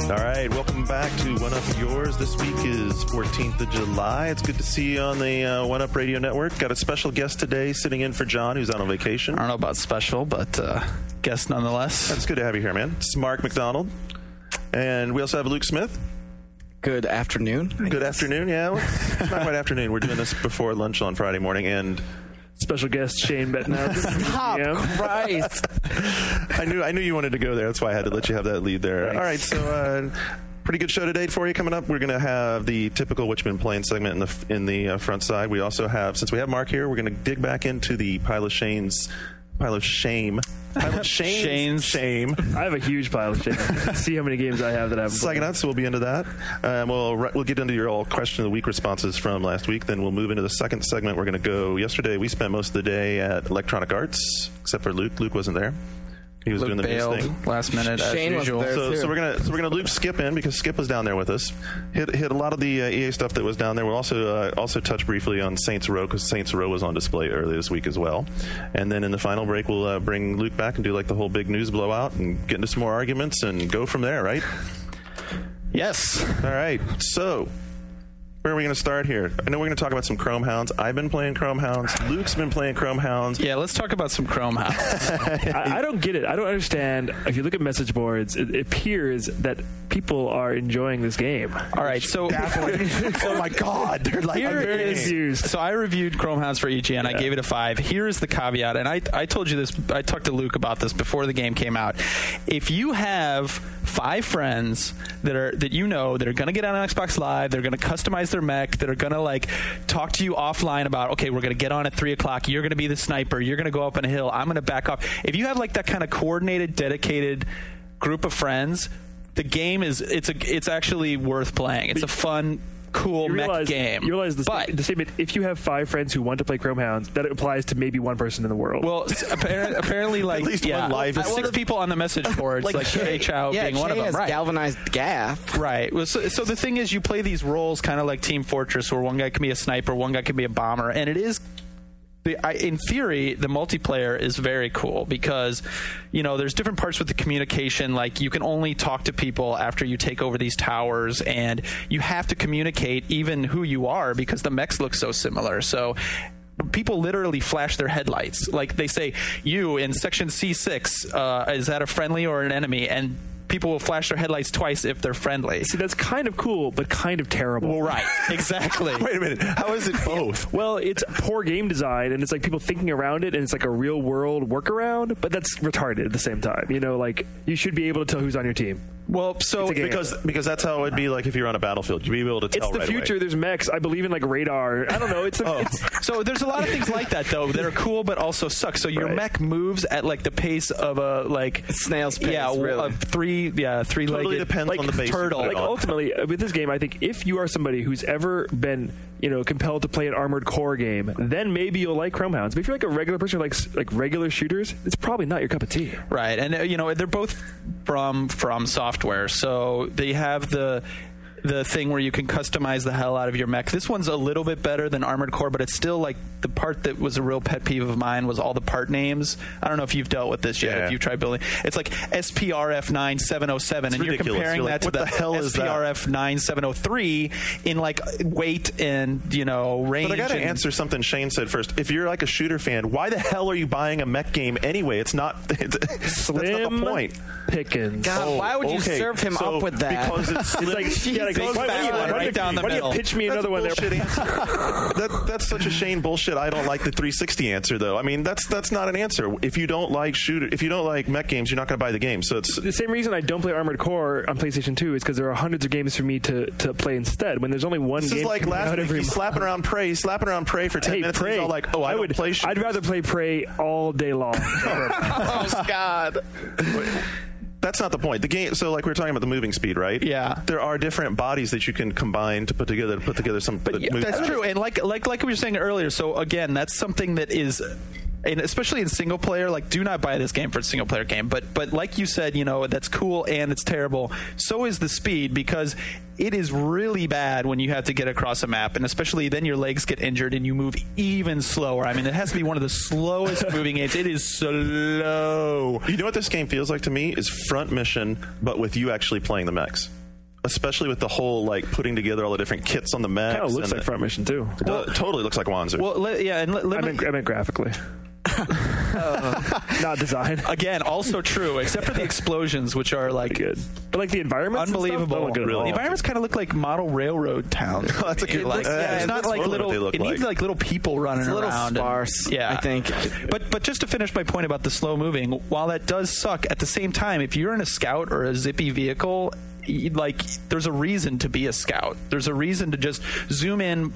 All right, welcome back to One Up Yours. This week is 14th of July. It's good to see you on the One Up Radio Network. Got a special guest today sitting in for John, who's out on vacation. I don't know about special, but guest nonetheless. It's good to have you here, man. It's Mark McDonald. And we also have Luke Smith. Good afternoon. Good afternoon, yeah. It's not quite afternoon. We're doing this before lunch on Friday morning, and special guest Shane Bettner. Stop, Christ. I knew you wanted to go there. That's why I had to let you have that lead there. Thanks. All right, so pretty good show today for you coming up. We're going to have the typical What You Been Playing segment in the front side. We also have, since we have Mark here, we're going to dig back into the Pile of Shame. I have a huge pile of shame. See how many games I have that I haven't played. So we'll be into that. We'll get into your all question of the week responses from last week. Then we'll move into the second segment. We're going to go. Yesterday we spent most of the day at Electronic Arts, except for Luke. Luke wasn't there. He was doing the news thing last minute Shane as usual. was So we're gonna loop Skip in because Skip was down there with us. Hit a lot of the EA stuff that was down there. We'll also touch briefly on Saints Row because Saints Row was on display earlier this week as well. And then in the final break, we'll bring Luke back and do like the whole big news blowout and get into some more arguments and go from there. Right? Yes. All right. So, where are we going to start here? I know we're going to talk about some Chrome Hounds. I've been playing Chrome Hounds. Luke's been playing Chrome Hounds. Yeah, let's talk about some Chrome Hounds. I don't get it. I don't understand. If you look at message boards, it appears that people are enjoying this game. All right, so Oh my God, they're like here I'm very is. confused. So I reviewed Chrome Hounds for EGN. I gave it a 5. Here is the caveat, and I told you this. I talked to Luke about this before the game came out. If you have 5 friends that are going to get on Xbox Live, they're going to customize their mech, that are going to like talk to you offline about, okay, we're going to get on at 3:00. You're going to be the sniper. You're going to go up on a hill. I'm going to back off. If you have like that kind of coordinated, dedicated group of friends, the game it's actually worth playing. It's a fun, cool mech game. You realize the statement, if you have 5 friends who want to play Chrome Hounds, that applies to maybe one person in the world. Well, apparently like, at least one live. The 6 people on the message boards, like Shay Chow being one of them. Right. Galvanized gaff. Right. Well, so the thing is, you play these roles kind of like Team Fortress, where one guy can be a sniper, one guy can be a bomber, and it is. In theory, the multiplayer is very cool because, there's different parts with the communication. Like, you can only talk to people after you take over these towers, and you have to communicate even who you are because the mechs look so similar. So people literally flash their headlights. Like, they say, you in section C6, is that a friendly or an enemy? And people will flash their headlights twice if they're friendly. See, that's kind of cool, but kind of terrible. Well, right. Exactly. Wait a minute. How is it both? Well, it's poor game design, and it's like people thinking around it, and it's like a real-world workaround, but that's retarded at the same time. Like, you should be able to tell who's on your team. Well, so because that's how it'd be like if you're on a battlefield. You'd be able to tell. It's the right future. away. There's mechs. I believe in like radar. I don't know. So there's a lot of things like that though that are cool but also suck. So your mech moves at like the pace of a snail's pace. Yeah, really. a three-legged Totally depends on the base turtle. Like ultimately, with this game, I think if you are somebody who's ever been compelled to play an Armored Core game, then maybe you'll like Chrome Hounds. But if you're like a regular person who likes like regular shooters, it's probably not your cup of tea. Right, and they're both from Software, so they have the thing where you can customize the hell out of your mech. This one's a little bit better than Armored Core, but it's still like the part that was a real pet peeve of mine was all the part names. I don't know if you've dealt with this yet. Yeah. If you tried building, it's like SPRF 9707, and ridiculous. you're comparing You're like, that to the SPRF 9703 in like weight and range. But I got to answer something Shane said first. If you're like a shooter fan, why the hell are you buying a mech game anyway? It's not. That's not the point. Pickens. God, why would you serve him up with that? Because it's right down the middle. Why do you pitch me another one there? That's such a Shane bullshit. I don't like the 360 answer though. I mean, that's not an answer. If you don't like mech games, you're not going to buy the game. So it's the same reason I don't play Armored Core on PlayStation 2 is because there are hundreds of games for me to play instead. When there's only one game. This is like last week. He's slapping around Prey for 10 minutes. Prey. And he's all like, I would play. I'd rather play Prey all day long. Oh God. That's not the point. The game. So, like we were talking about the moving speed, right? Yeah. There are different bodies that you can combine to put together some. But that's true, and like we were saying earlier. So again, that's something that is. And especially in single player, like, do not buy this game for a single player game. But like you said, that's cool and it's terrible. So is the speed, because it is really bad when you have to get across a map, and especially then your legs get injured and you move even slower. I mean, it has to be one of the slowest moving games. It is slow. You know what this game feels like to me is Front Mission, but with you actually playing the mechs. especially with the whole like putting together all the different kits on the maps. Kind of looks like Front Mission too. Totally looks like Wanzer. Well, I meant graphically. Not design. Again, also true, except for the explosions, which are like good. But like the environments, unbelievable. Really? The environments kind of look like model railroad towns. That's a good. It's not like little. It needs like little people running it's a little around. Sparse, I think. But just to finish my point about the slow moving, while that does suck, at the same time, if you're in a scout or a zippy vehicle, like there's a reason to be a scout. There's a reason to just zoom in,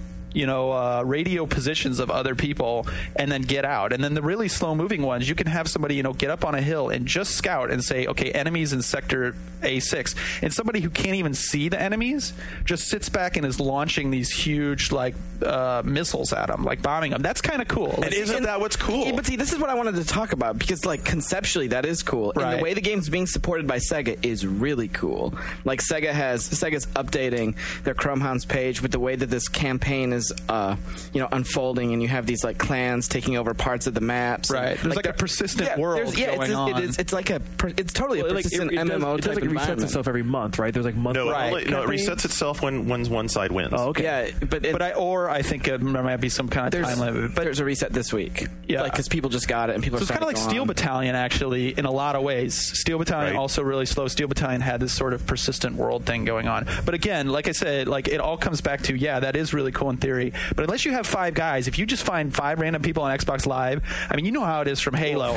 radio positions of other people and then get out. And then the really slow moving ones, you can have somebody, get up on a hill and just scout and say, okay, enemies in sector A6. And somebody who can't even see the enemies just sits back and is launching these huge missiles at them, like bombing them. That's kind of cool. And isn't that what's cool? Yeah, but see, this is what I wanted to talk about because like conceptually that is cool. Right. And the way the game's being supported by Sega is really cool. Like Sega's updating their Chromehounds page with the way that this campaign is unfolding, and you have these like clans taking over parts of the maps. Right. There's like a persistent world going on. It's like it's totally a persistent MMO it type does, it environment. resets itself every month, right? There's like monthly. No, it resets itself when one side wins. Oh, okay. Yeah, I think there might be some kind of time limit. But there's a reset this week. Yeah, because people just got it and people. So it's kind of like Steel Battalion, actually, in a lot of ways. Steel Battalion also really slow. Steel Battalion had this sort of persistent world thing going on. But again, like I said, like it all comes back to that is really cool in theory. But unless you have 5 guys, if you just find 5 random people on Xbox Live, I mean, you know how it is from Halo.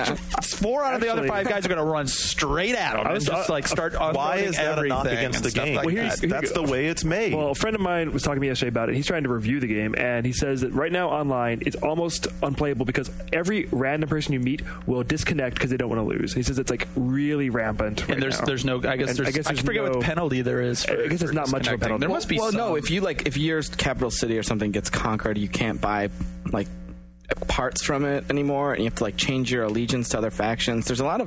4 out of the other 5 guys are going to run straight at them and just start. Why is that a knock against the game? That's the way it's made. Well, a friend of mine was talking to me yesterday about it. He's trying to review the game, and he says that right now online it's almost unplayable because every random person you meet will disconnect because they don't want to lose. He says it's like really rampant. And there's no. I forget what penalty there is. I guess there's not much of a penalty. There must be. Well, no. If your capital city or something gets conquered, you can't buy like parts from it anymore, and you have to like change your allegiance to other factions. There's a lot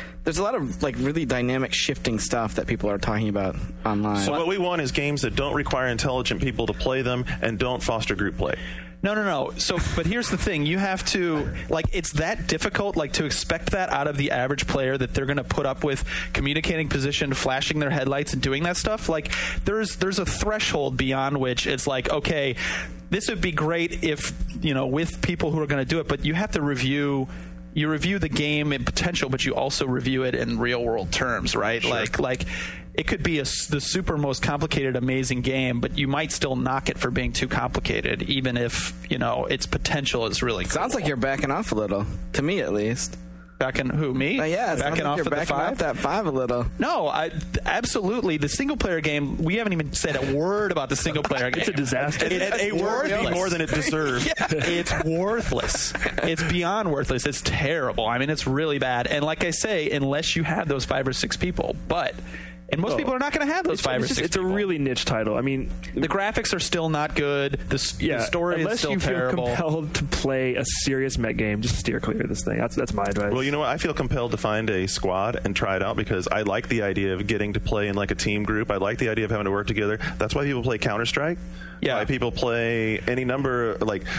of like really dynamic shifting stuff that people are talking about online. So what we want is games that don't require intelligent people to play them and don't foster group play. No. So, but here's the thing: you have to it's that difficult, to expect that out of the average player, that they're going to put up with communicating position, flashing their headlights, and doing that stuff. Like, there's a threshold beyond which it's like, okay, this would be great if with people who are going to do it, but you have to review. You review the game in potential, but you also review it in real world terms, right? Sure. Like it could be the super most complicated, amazing game, but you might still knock it for being too complicated, even if its potential is really. Sounds like you're backing off a little, to me at least. Backing who, me? Yeah, backing off you're backing off that 5 a little. No, absolutely. The single player game, we haven't even said a word about the single player game. It's a disaster. It's worthless. More than it deserves. It's worthless. It's beyond worthless. It's terrible. I mean, it's really bad. And like I say, unless you have those 5 or 6 people, and most people are not going to have those 5 or 6 It's people. a really niche title. I mean, the graphics are still not good. The story is still terrible. Unless you feel compelled to play a serious mech game, just steer clear of this thing. That's my advice. Well, you know what? I feel compelled to find a squad and try it out because I like the idea of getting to play in like a team group. I like the idea of having to work together. That's why people play Counter-Strike. Yeah. Why people play any number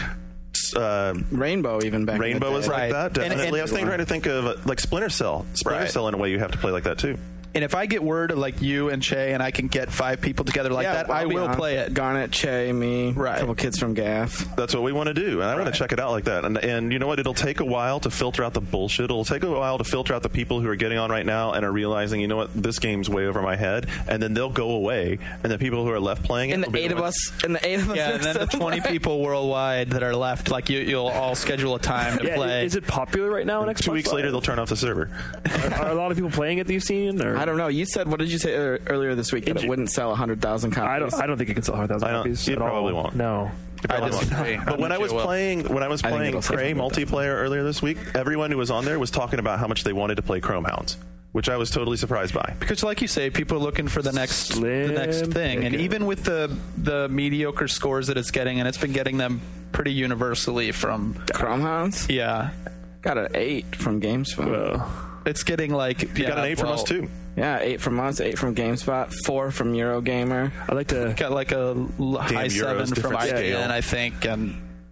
Rainbow even back. Rainbow is like that. Definitely. I was trying to think of like Splinter Cell. Splinter Cell in a way you have to play like that too. And if I get word of like you and Che and I can get 5 people together like that, I will play it. Garnet, Che, me, a couple kids from Gaff. That's what we want to do, and I want to check it out like that. And you know what? It'll take a while to filter out the bullshit. It'll take a while to filter out the people who are getting on right now and are realizing, you know what, this game's way over my head, and then they'll go away, and the people who are left playing it. And the 8 of us. Yeah, and then the 20 people worldwide that are left, like you'll all schedule a time to play. Is it popular right now on Xbox? 2 weeks later, they'll turn off the server. Are a lot of people playing it that you've seen? Or? I don't know. You said, what did you say earlier this week, that it wouldn't sell 100,000 copies? I don't think it can sell 100,000 copies. It probably won't. No. I disagree. But when I was playing Prey multiplayer earlier this week, everyone who was on there was talking about how much they wanted to play Chromehounds, which I was totally surprised by. Because, like you say, people are looking for the next thing, and even with the mediocre scores that it's getting, and it's been getting them pretty universally from Chromehounds. Yeah, got an 8 from GameSpot. Well, it's getting like got an 8 from us too. Yeah, 8 from us, 8 from GameSpot, 4 from Eurogamer. I like to got like a high 7 from IGN, I think, and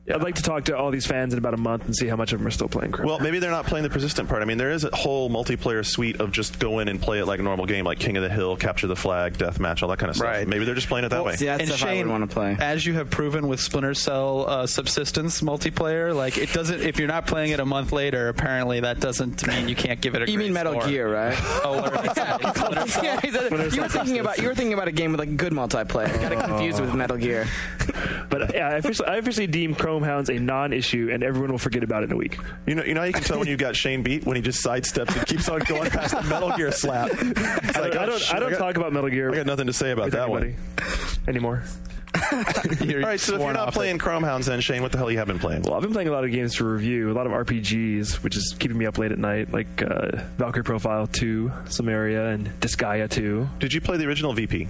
I'd like to talk to all these fans in about a month and see how much of them are still playing Chrome. Well, maybe they're not playing the persistent part. I mean, there is a whole multiplayer suite of just go in and play it like a normal game, like King of the Hill, Capture the Flag, Deathmatch, all that kind of stuff. Right. Maybe they're just playing it that way. See, that's And stuff I Shane, would want to play. as you have proven with Splinter Cell subsistence multiplayer, like it doesn't. If you're not playing it a month later, apparently that doesn't mean you can't give it a. You great mean Metal score. Gear, right? Oh, what did I say? Splinter Cell? Yeah, you were thinking about a game with like good multiplayer. Got it confused with Metal Gear. But yeah, I officially deem Chromehounds a non-issue, and everyone will forget about it in a week. You know how you can tell when you got Shane beat when he just sidesteps and keeps on going past the Metal Gear slap. It's like, I don't talk about Metal Gear. I got nothing to say about with that anybody anymore. All right, so if you're not playing Chromehounds, then Shane, what the hell you have been playing? Well, I've been playing a lot of games to review, a lot of RPGs, which is keeping me up late at night, like Valkyrie Profile 2, Samaria, and Disgaea 2. Did you play the original VP?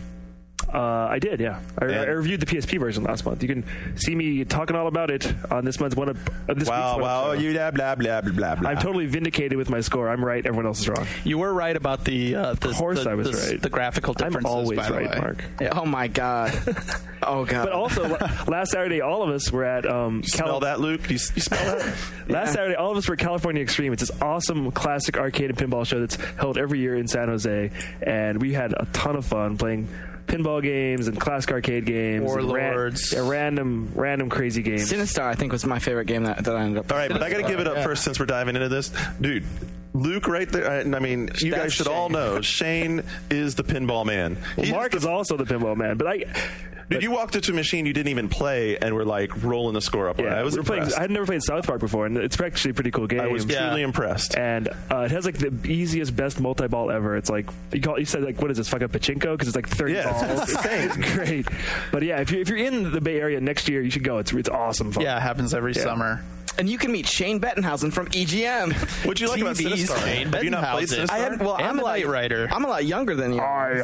I did, yeah. I reviewed the PSP version last month. You can see me talking all about it on this month's this week's Wow, episode. you blah blah blah blah blah. I'm totally vindicated with my score. I'm right. Everyone else is wrong. You were right about the. Of course I was right. The graphical differences. I'm always by the right, way. Mark. Yeah. Oh my god. Oh god. But also, last Saturday, all of us were at Smell that, Luke? You smell that? Last Saturday, all of us were at California Extreme. It's this awesome classic arcade and pinball show that's held every year in San Jose, and we had a ton of fun playing pinball games and classic arcade games, Warlords, and random crazy games. Sinistar, I think, was my favorite game that I ended up. All right, but I got to give it up first since we're diving into this, dude. Luke, right there. I mean, you guys should all know Shane is the pinball man. Well, Mark is also the pinball man, but Dude, you walked into a machine you didn't even play and were like rolling the score up. yeah, I was impressed. I had never played South Park before, and it's actually a pretty cool game. I was truly impressed. And it has like the easiest, best multi-ball ever. It's like you said, like, what is this? Fucking pachinko? Because it's like 30 balls. It's insane. It's great. But yeah, if you're in the Bay Area next year, you should go. It's awesome fun. Yeah, it happens every summer. And you can meet Shane Bettenhausen from EGM. What'd you like about TV's Sinistar? Shane Have you not played Bettenhausen. Sinistar? I'm a Knight Rider. I'm a lot younger than you.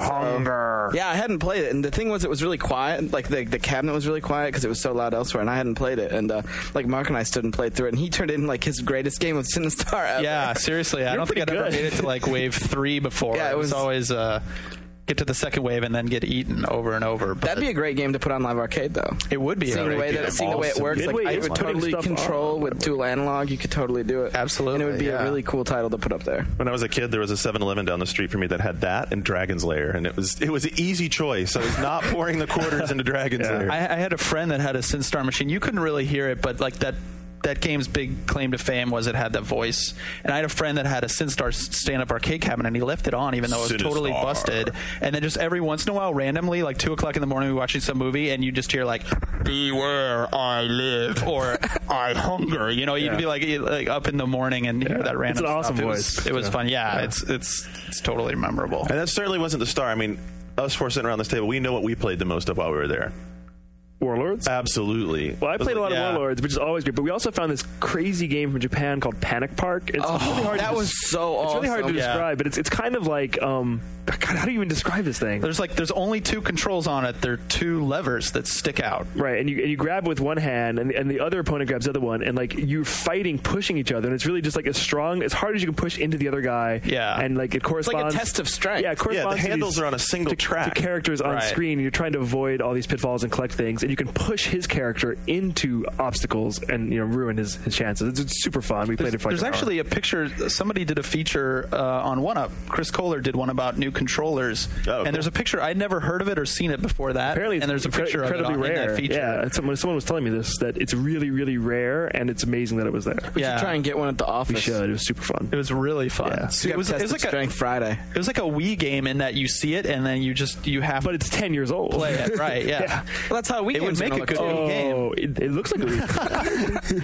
Yeah, I hadn't played it, and the thing was, it was really quiet. Like the cabinet was really quiet because it was so loud elsewhere, and I hadn't played it. And like Mark and I stood and played through it, and he turned in like his greatest game of Sinistar ever. Yeah, seriously, I don't think I'd ever made it to like wave 3 before. Yeah, it was always get to the second wave and then get eaten over and over. But That'd be a great game to put on Live Arcade, though. it would be Seeing the way it works, like I would totally control with dual analog. You could totally do it. Absolutely, and it would be a really cool title to put up there. When I was a kid, there was a 7-Eleven down the street from me that had that and Dragon's Lair, and it was an easy choice. I was not pouring the quarters into Dragon's Lair. I had a friend that had a Sinistar machine. You couldn't really hear it, but like that game's big claim to fame was it had the voice. And I had a friend that had a Sinistar stand-up arcade cabinet, and he left it on even though it was totally busted. And then just every once in a while, randomly, like 2 o'clock in the morning, we were watching some movie, and you just hear like, "Beware, I live," or "I hunger." You know, you'd be like up in the morning and hear that random It's an awesome stuff. voice. It was fun. Yeah, it's totally memorable. And that certainly wasn't the star. I mean, us 4 sitting around this table, we know what we played the most of while we were there. Warlords? Absolutely. Well, I played a lot of Warlords, which is always great. But we also found this crazy game from Japan called Panic Park. It's really hard. That was so awesome. It's really hard to describe, but it's kind of like God, how do you even describe this thing? There's only 2 controls on it. There are 2 levers that stick out. Right, and you grab with one hand, and the other opponent grabs the other one, and like you're fighting, pushing each other, and it's really just like as hard as you can push into the other guy. Yeah, and like it corresponds. It's like a test of strength. Yeah, it corresponds. The handles are on a single track. To characters on screen, and you're trying to avoid all these pitfalls and collect things, and you can push his character into obstacles and ruin his chances. It's super fun. We played it for There's actually a picture. Somebody did a feature on OneUp. Chris Kohler did one about new controllers. Oh, and there's a picture. I'd never heard of it or seen it before that. Apparently, and there's a picture of it incredibly in rare. that feature. Yeah, someone was telling me this, that it's really, really rare, and it's amazing that it was there. We should try and get one at the office. We should. It was super fun. It was really fun. Yeah. It was like Strength Friday. It was like a Wii game in that you see it and then you have but it's 10 years old. play it. Right, yeah. Well, that's how we It would make a good game. It looks like a Wii.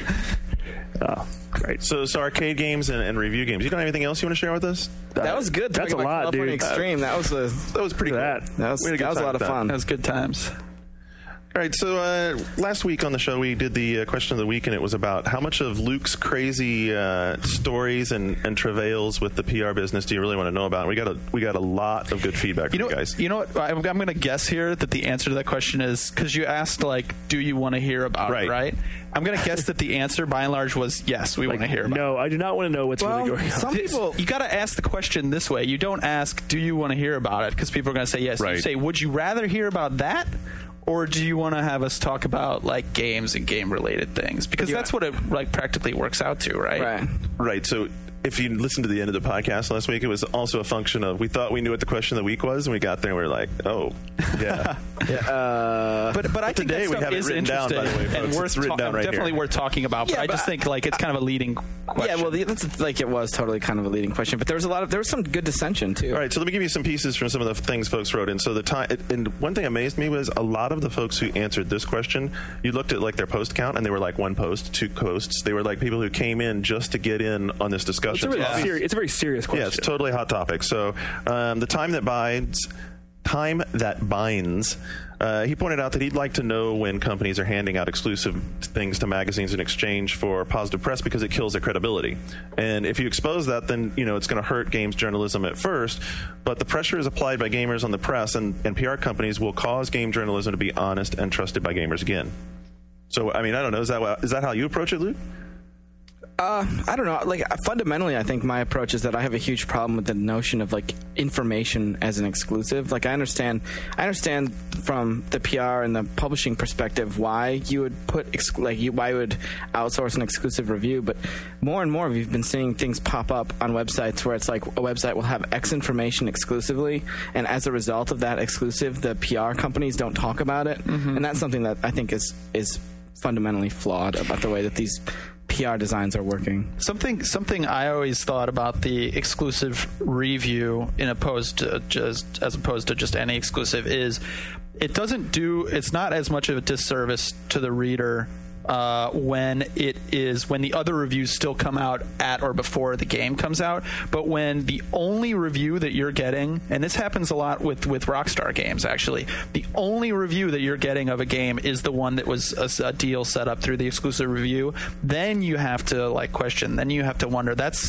Oh, great. So arcade games and review games. You don't have anything else you want to share with us? That was good. That's a lot, California dude. Extreme. That was pretty cool. that was We had a lot of fun. That was good times. All right, so last week on the show we did the question of the week, and it was about how much of Luke's crazy stories and travails with the PR business do you really want to know about? And we got a lot of good feedback from you guys. You know what? I'm going to guess here that the answer to that question is because you asked like, do you want to hear about it? Right. I'm going to guess that the answer by and large was yes. We want to hear about it. No, I do not want to know what's really going on. Some people, you got to ask the question this way. You don't ask, do you want to hear about it? Because people are going to say yes. Right. You say, would you rather hear about that? Or do you want to have us talk about like games and game related things? Because that's what it like practically works out to, right? Right. So if you listened to the end of the podcast last week, it was also a function of we thought we knew what the question of the week was, and we got there and we were like, oh, yeah. But I think today that we stuff have it is written down, interesting by the way, folks. and worth It's written down right definitely here. worth talking about. But I just think like it's kind of a leading question. Yeah, well, that's like it was totally kind of a leading question, but there was some good dissension too. All right, so let me give you some pieces from some of the things folks wrote in. So and one thing amazed me was a lot of the folks who answered this question, you looked at like their post count, and they were like 1 post, 2 posts. They were like people who came in just to get in on this discussion. It's a very serious question. Yeah, it's totally a hot topic. So the time that binds. He pointed out that he'd like to know when companies are handing out exclusive things to magazines in exchange for positive press because it kills their credibility. And if you expose that, then it's going to hurt games journalism at first. But the pressure is applied by gamers on the press, and PR companies will cause game journalism to be honest and trusted by gamers again. So, I mean, I don't know. Is that how you approach it, Luke? I don't know. Like fundamentally, I think my approach is that I have a huge problem with the notion of like information as an exclusive. Like I understand from the PR and the publishing perspective why you would put why you would outsource an exclusive review, but more and more we've been seeing things pop up on websites where it's like a website will have X information exclusively, and as a result of that exclusive, the PR companies don't talk about it, and that's something that I think is fundamentally flawed about the way that these PR designs are working. Something I always thought about the exclusive review as opposed to just any exclusive is it's not as much of a disservice to the reader when the other reviews still come out at or before the game comes out, but when the only review that you're getting, and this happens a lot with Rockstar games actually, the only review that you're getting of a game is the one that was a deal set up through the exclusive review, then you have to like question, then you have to wonder, that's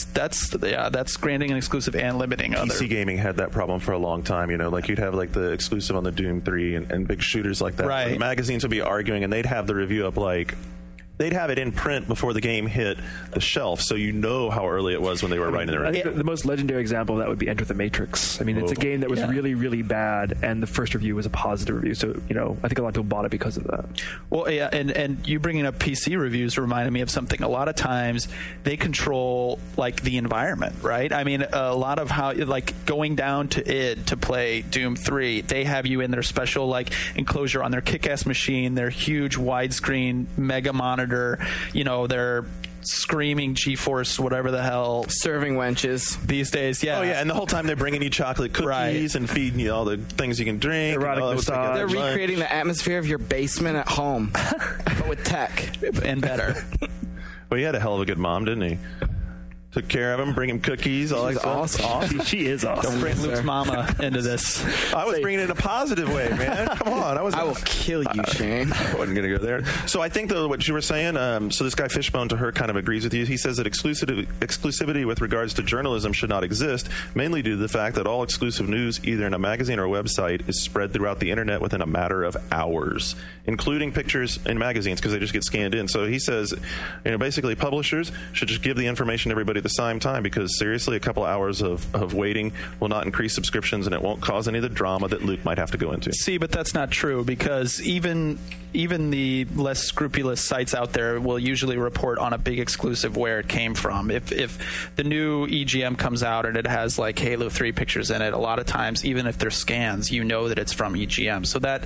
granting an exclusive and limiting other. PC gaming had that problem for a long time, like you'd have like the exclusive on the Doom 3 and big shooters like that. Right. The magazines would be arguing and they'd have the review up like they'd have it in print before the game hit the shelf, so you know how early it was when they were writing the review. I think the most legendary example of that would be Enter the Matrix. I mean, it's a game that was really, really bad, and the first review was a positive review. So, I think a lot of people bought it because of that. Well, yeah, and you bringing up PC reviews reminded me of something. A lot of times they control like the environment, right? I mean, a lot of how like going down to id to play Doom 3, they have you in their special like enclosure on their kick-ass machine, their huge widescreen mega monitor. They're screaming GeForce, whatever the hell. Serving wenches. These days, yeah. Oh, yeah, and the whole time they're bringing you chocolate cookies and feeding you all the things you can drink. Erotic massage. They're recreating the atmosphere of your basement at home, but with tech. And better. Well, he had a hell of a good mom, didn't he? Took care of him, bring him cookies. All She's that awesome. She is awesome. Don't bring Luke's mama into this. I was bringing it in a positive way, man. Come on. I will kill you, Shane. I wasn't going to go there. So I think, though, what you were saying, so this guy Fishbone to her kind of agrees with you. He says that exclusivity with regards to journalism should not exist, mainly due to the fact that all exclusive news, either in a magazine or a website, is spread throughout the internet within a matter of hours, including pictures in magazines because they just get scanned in. So he says, basically publishers should just give the information to everybody at the same time because seriously, a couple hours of waiting will not increase subscriptions and it won't cause any of the drama that Luke might have to go into. See, but that's not true because even the less scrupulous sites out there will usually report on a big exclusive where it came from. If the new EGM comes out and it has like Halo 3 pictures in it, a lot of times, even if they're scans, you know that it's from EGM. So that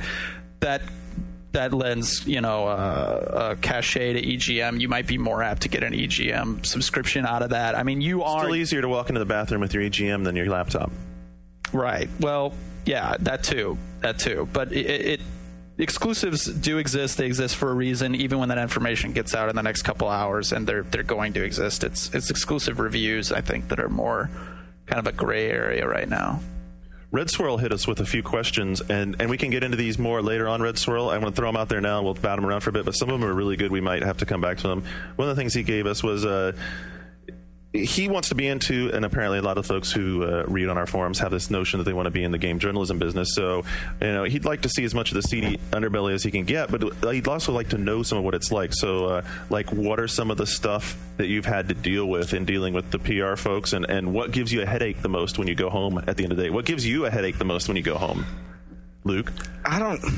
lends, a cachet to EGM. You might be more apt to get an EGM subscription out of that. I mean, you are still easier to walk into the bathroom with your EGM than your laptop. Right. Well, yeah, that too. But exclusives do exist. They exist for a reason. Even when that information gets out in the next couple hours, and they're going to exist. It's exclusive reviews, I think, that are more kind of a gray area right now. Red Swirl hit us with a few questions, and we can get into these more later on, Red Swirl. I'm going to throw them out there now, and we'll bat them around for a bit, but some of them are really good. We might have to come back to them. One of the things he gave us was he wants to be into, and apparently a lot of folks who read on our forums have this notion that they want to be in the game journalism business. So, he'd like to see as much of the seedy underbelly as he can get, but he'd also like to know some of what it's like. So, what are some of the stuff that you've had to deal with in dealing with the PR folks, and what gives you a headache the most when you go home at the end of the day? What gives you a headache the most when you go home? Luke? I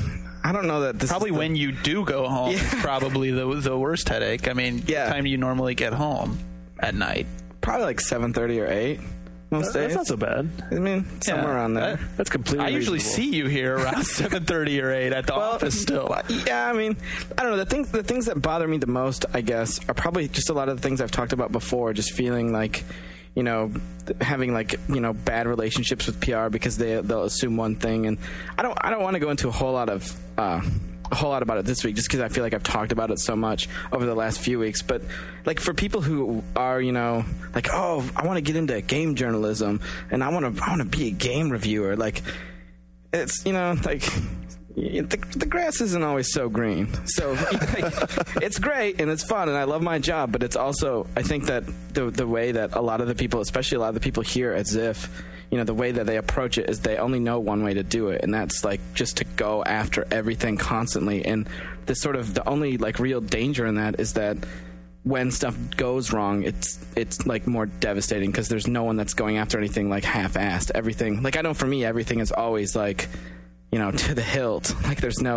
I don't know that this Probably is when you do go home, Yeah. is probably the worst headache. I mean, Yeah. the time you normally get home at night. probably like 7:30 or 8 most days. That's not so bad. I mean, somewhere Yeah. around there. That's completely I usually reasonable. see you here around 7:30 or 8 at the office still. Well, yeah, I mean, I don't know. The things that bother me the most, I guess, are probably just a lot of the things I've talked about before. Just feeling like, having like bad relationships with PR because they'll assume one thing, and I don't want to go into a whole lot about it this week just because I feel like I've talked about it so much over the last few weeks. But like for people who are like, oh, I want to get into game journalism and I want to be a game reviewer, like it's like the grass isn't always so green. So it's great and it's fun and I love my job, but it's also, I think that the way that a lot of the people, especially a lot of the people here at Ziff, the way that they approach it is they only know one way to do it, and that's like just to go after everything constantly. And the only like real danger in that is that when stuff goes wrong, it's like more devastating because there's no one that's going after anything like half-assed. Everything, like I know for me, everything is always like, to the hilt. Like there's no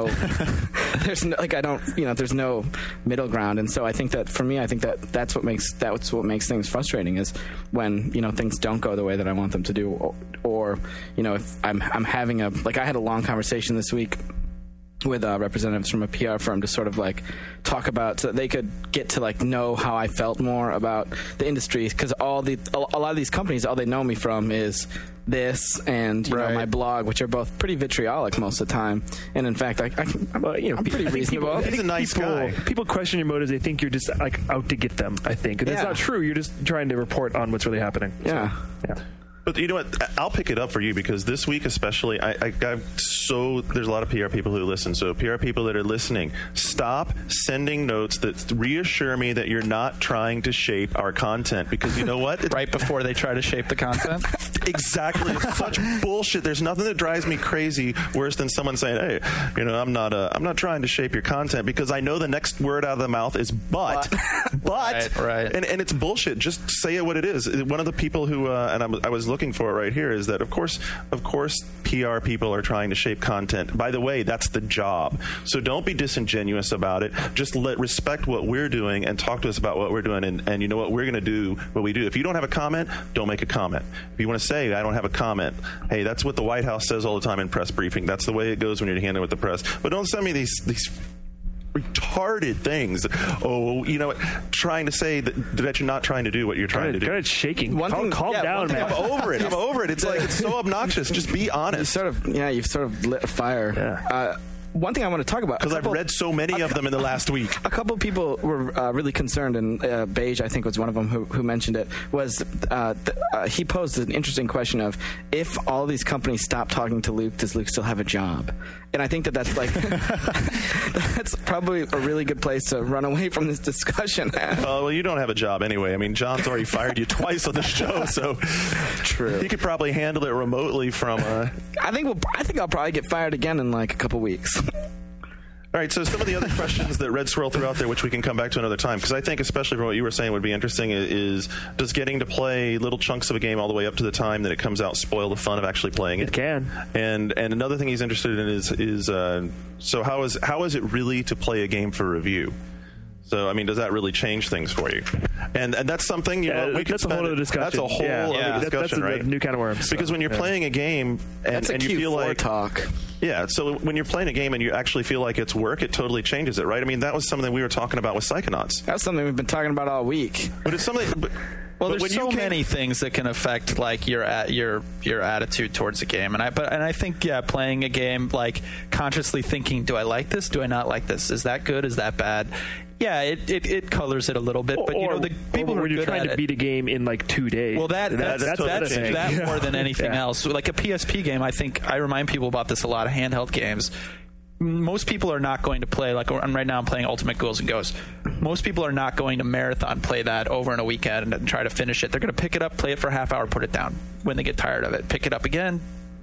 middle ground. And so I think that for me, that's what makes things frustrating is when, things don't go the way that I want them to do, or if I'm having I had a long conversation this week with representatives from a PR firm to sort of like talk about so that they could get to like know how I felt more about the industry, because a lot of these companies, all they know me from is this and my blog, which are both pretty vitriolic most of the time. And in fact, I'm pretty reasonable. He's a nice guy. People question your motives. They think you're just like out to get them, I think. And that's not true. You're just trying to report on what's really happening. Yeah. So, yeah. But you know what? I'll pick it up for you because this week especially, there's a lot of PR people who listen. So PR people that are listening, stop sending notes that reassure me that you're not trying to shape our content, because you know what? Right before they try to shape the content. Exactly. It's such bullshit. There's nothing that drives me crazy worse than someone saying, "Hey, I'm not trying to shape your content," because I know the next word out of the mouth is but. Right. And it's bullshit. Just say it what it is. One of the people who I was looking for it right here is that of course PR people are trying to shape content. By the way, that's the job. So don't be disingenuous about it. Just respect what we're doing and talk to us about what we're doing. And you know what? We're going to do what we do. If you don't have a comment, don't make a comment. If you want to say, I don't have a comment, hey, that's what the White House says all the time in press briefing. That's the way it goes when you're handling with the press. But don't send me these retarded things. Trying to say that you're not trying to do what you're trying to do. God, it's shaking. Calm down, man. I'm over it. It's like, it's so obnoxious. Just be honest. You've sort of lit a fire. Yeah. One thing I want to talk about, because I've read so many of them in the last week. A couple of people were really concerned, and Beige, I think, was one of them who mentioned it. He posed an interesting question of, if all these companies stop talking to Luke, does Luke still have a job? And I think that's like that's probably a really good place to run away from this discussion. Well, you don't have a job anyway. I mean, John's already fired you twice on the show, so true. He could probably handle it remotely from. I think I'll probably get fired again in like a couple weeks. All right, so some of the other questions that Red Swirl threw out there, which we can come back to another time, because I think, especially from what you were saying, would be interesting, is does getting to play little chunks of a game all the way up to the time that it comes out spoil the fun of actually playing it? It can. And another thing he's interested in is so how is it really to play a game for review? So, I mean, does that really change things for you? And that's something, that's a whole other discussion. That's a whole other discussion, that's right? a new kind of worms. Because when you're playing a game and you feel like talk. Yeah, so when you're playing a game and you actually feel like it's work, it totally changes it, right? I mean, that was something we were talking about with Psychonauts. That's something we've been talking about all week. But it's something. Well, there's so many things that can affect like your attitude towards a game, and I think playing a game, like consciously thinking, do I like this? Do I not like this? Is that good? Is that bad? Yeah, it colors it a little bit, but the people who are when you're trying to beat a game in like 2 days. Well, that's that more than anything else. Like a PSP game, I think I remind people about this a lot of handheld games. Most people are not going to play, like right now I'm playing Ultimate Ghouls and Ghosts. Most people are not going to marathon play that over in a weekend and try to finish it. They're going to pick it up, play it for a half hour, put it down when they get tired of it. Pick it up again,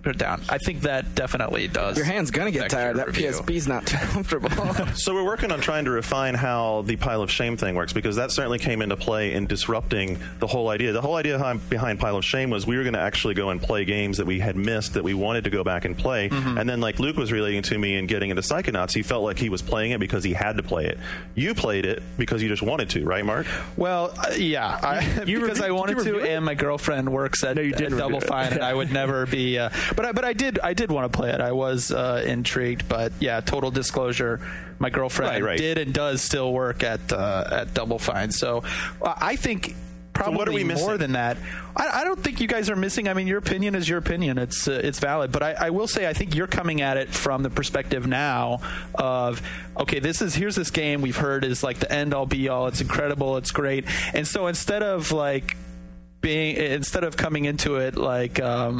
put it down. I think that definitely does. Your hand's going to get affect tired. your That review. PSP's not too comfortable. So we're working on trying to refine how the Pile of Shame thing works, because that certainly came into play in disrupting the whole idea. The whole idea behind Pile of Shame was we were going to actually go and play games that we had missed that we wanted to go back and play. And then, like Luke was relating to me and getting into Psychonauts, he felt like he was playing it because he had to play it. You played it because you just wanted to, right, Mark? Well, yeah, because I wanted to, and my girlfriend works at Double Fine, and I would never be. But I did want to play it. I was intrigued, but yeah, total disclosure, my girlfriend did and does still work at Double Fine. So I think probably what are we missing? More than that. I don't think you guys are missing. I mean, your opinion is your opinion. It's valid. But I will say I think you're coming at it from the perspective now of, okay, here's this game we've heard is like the end all be all. It's incredible. It's great. And so instead of coming into it like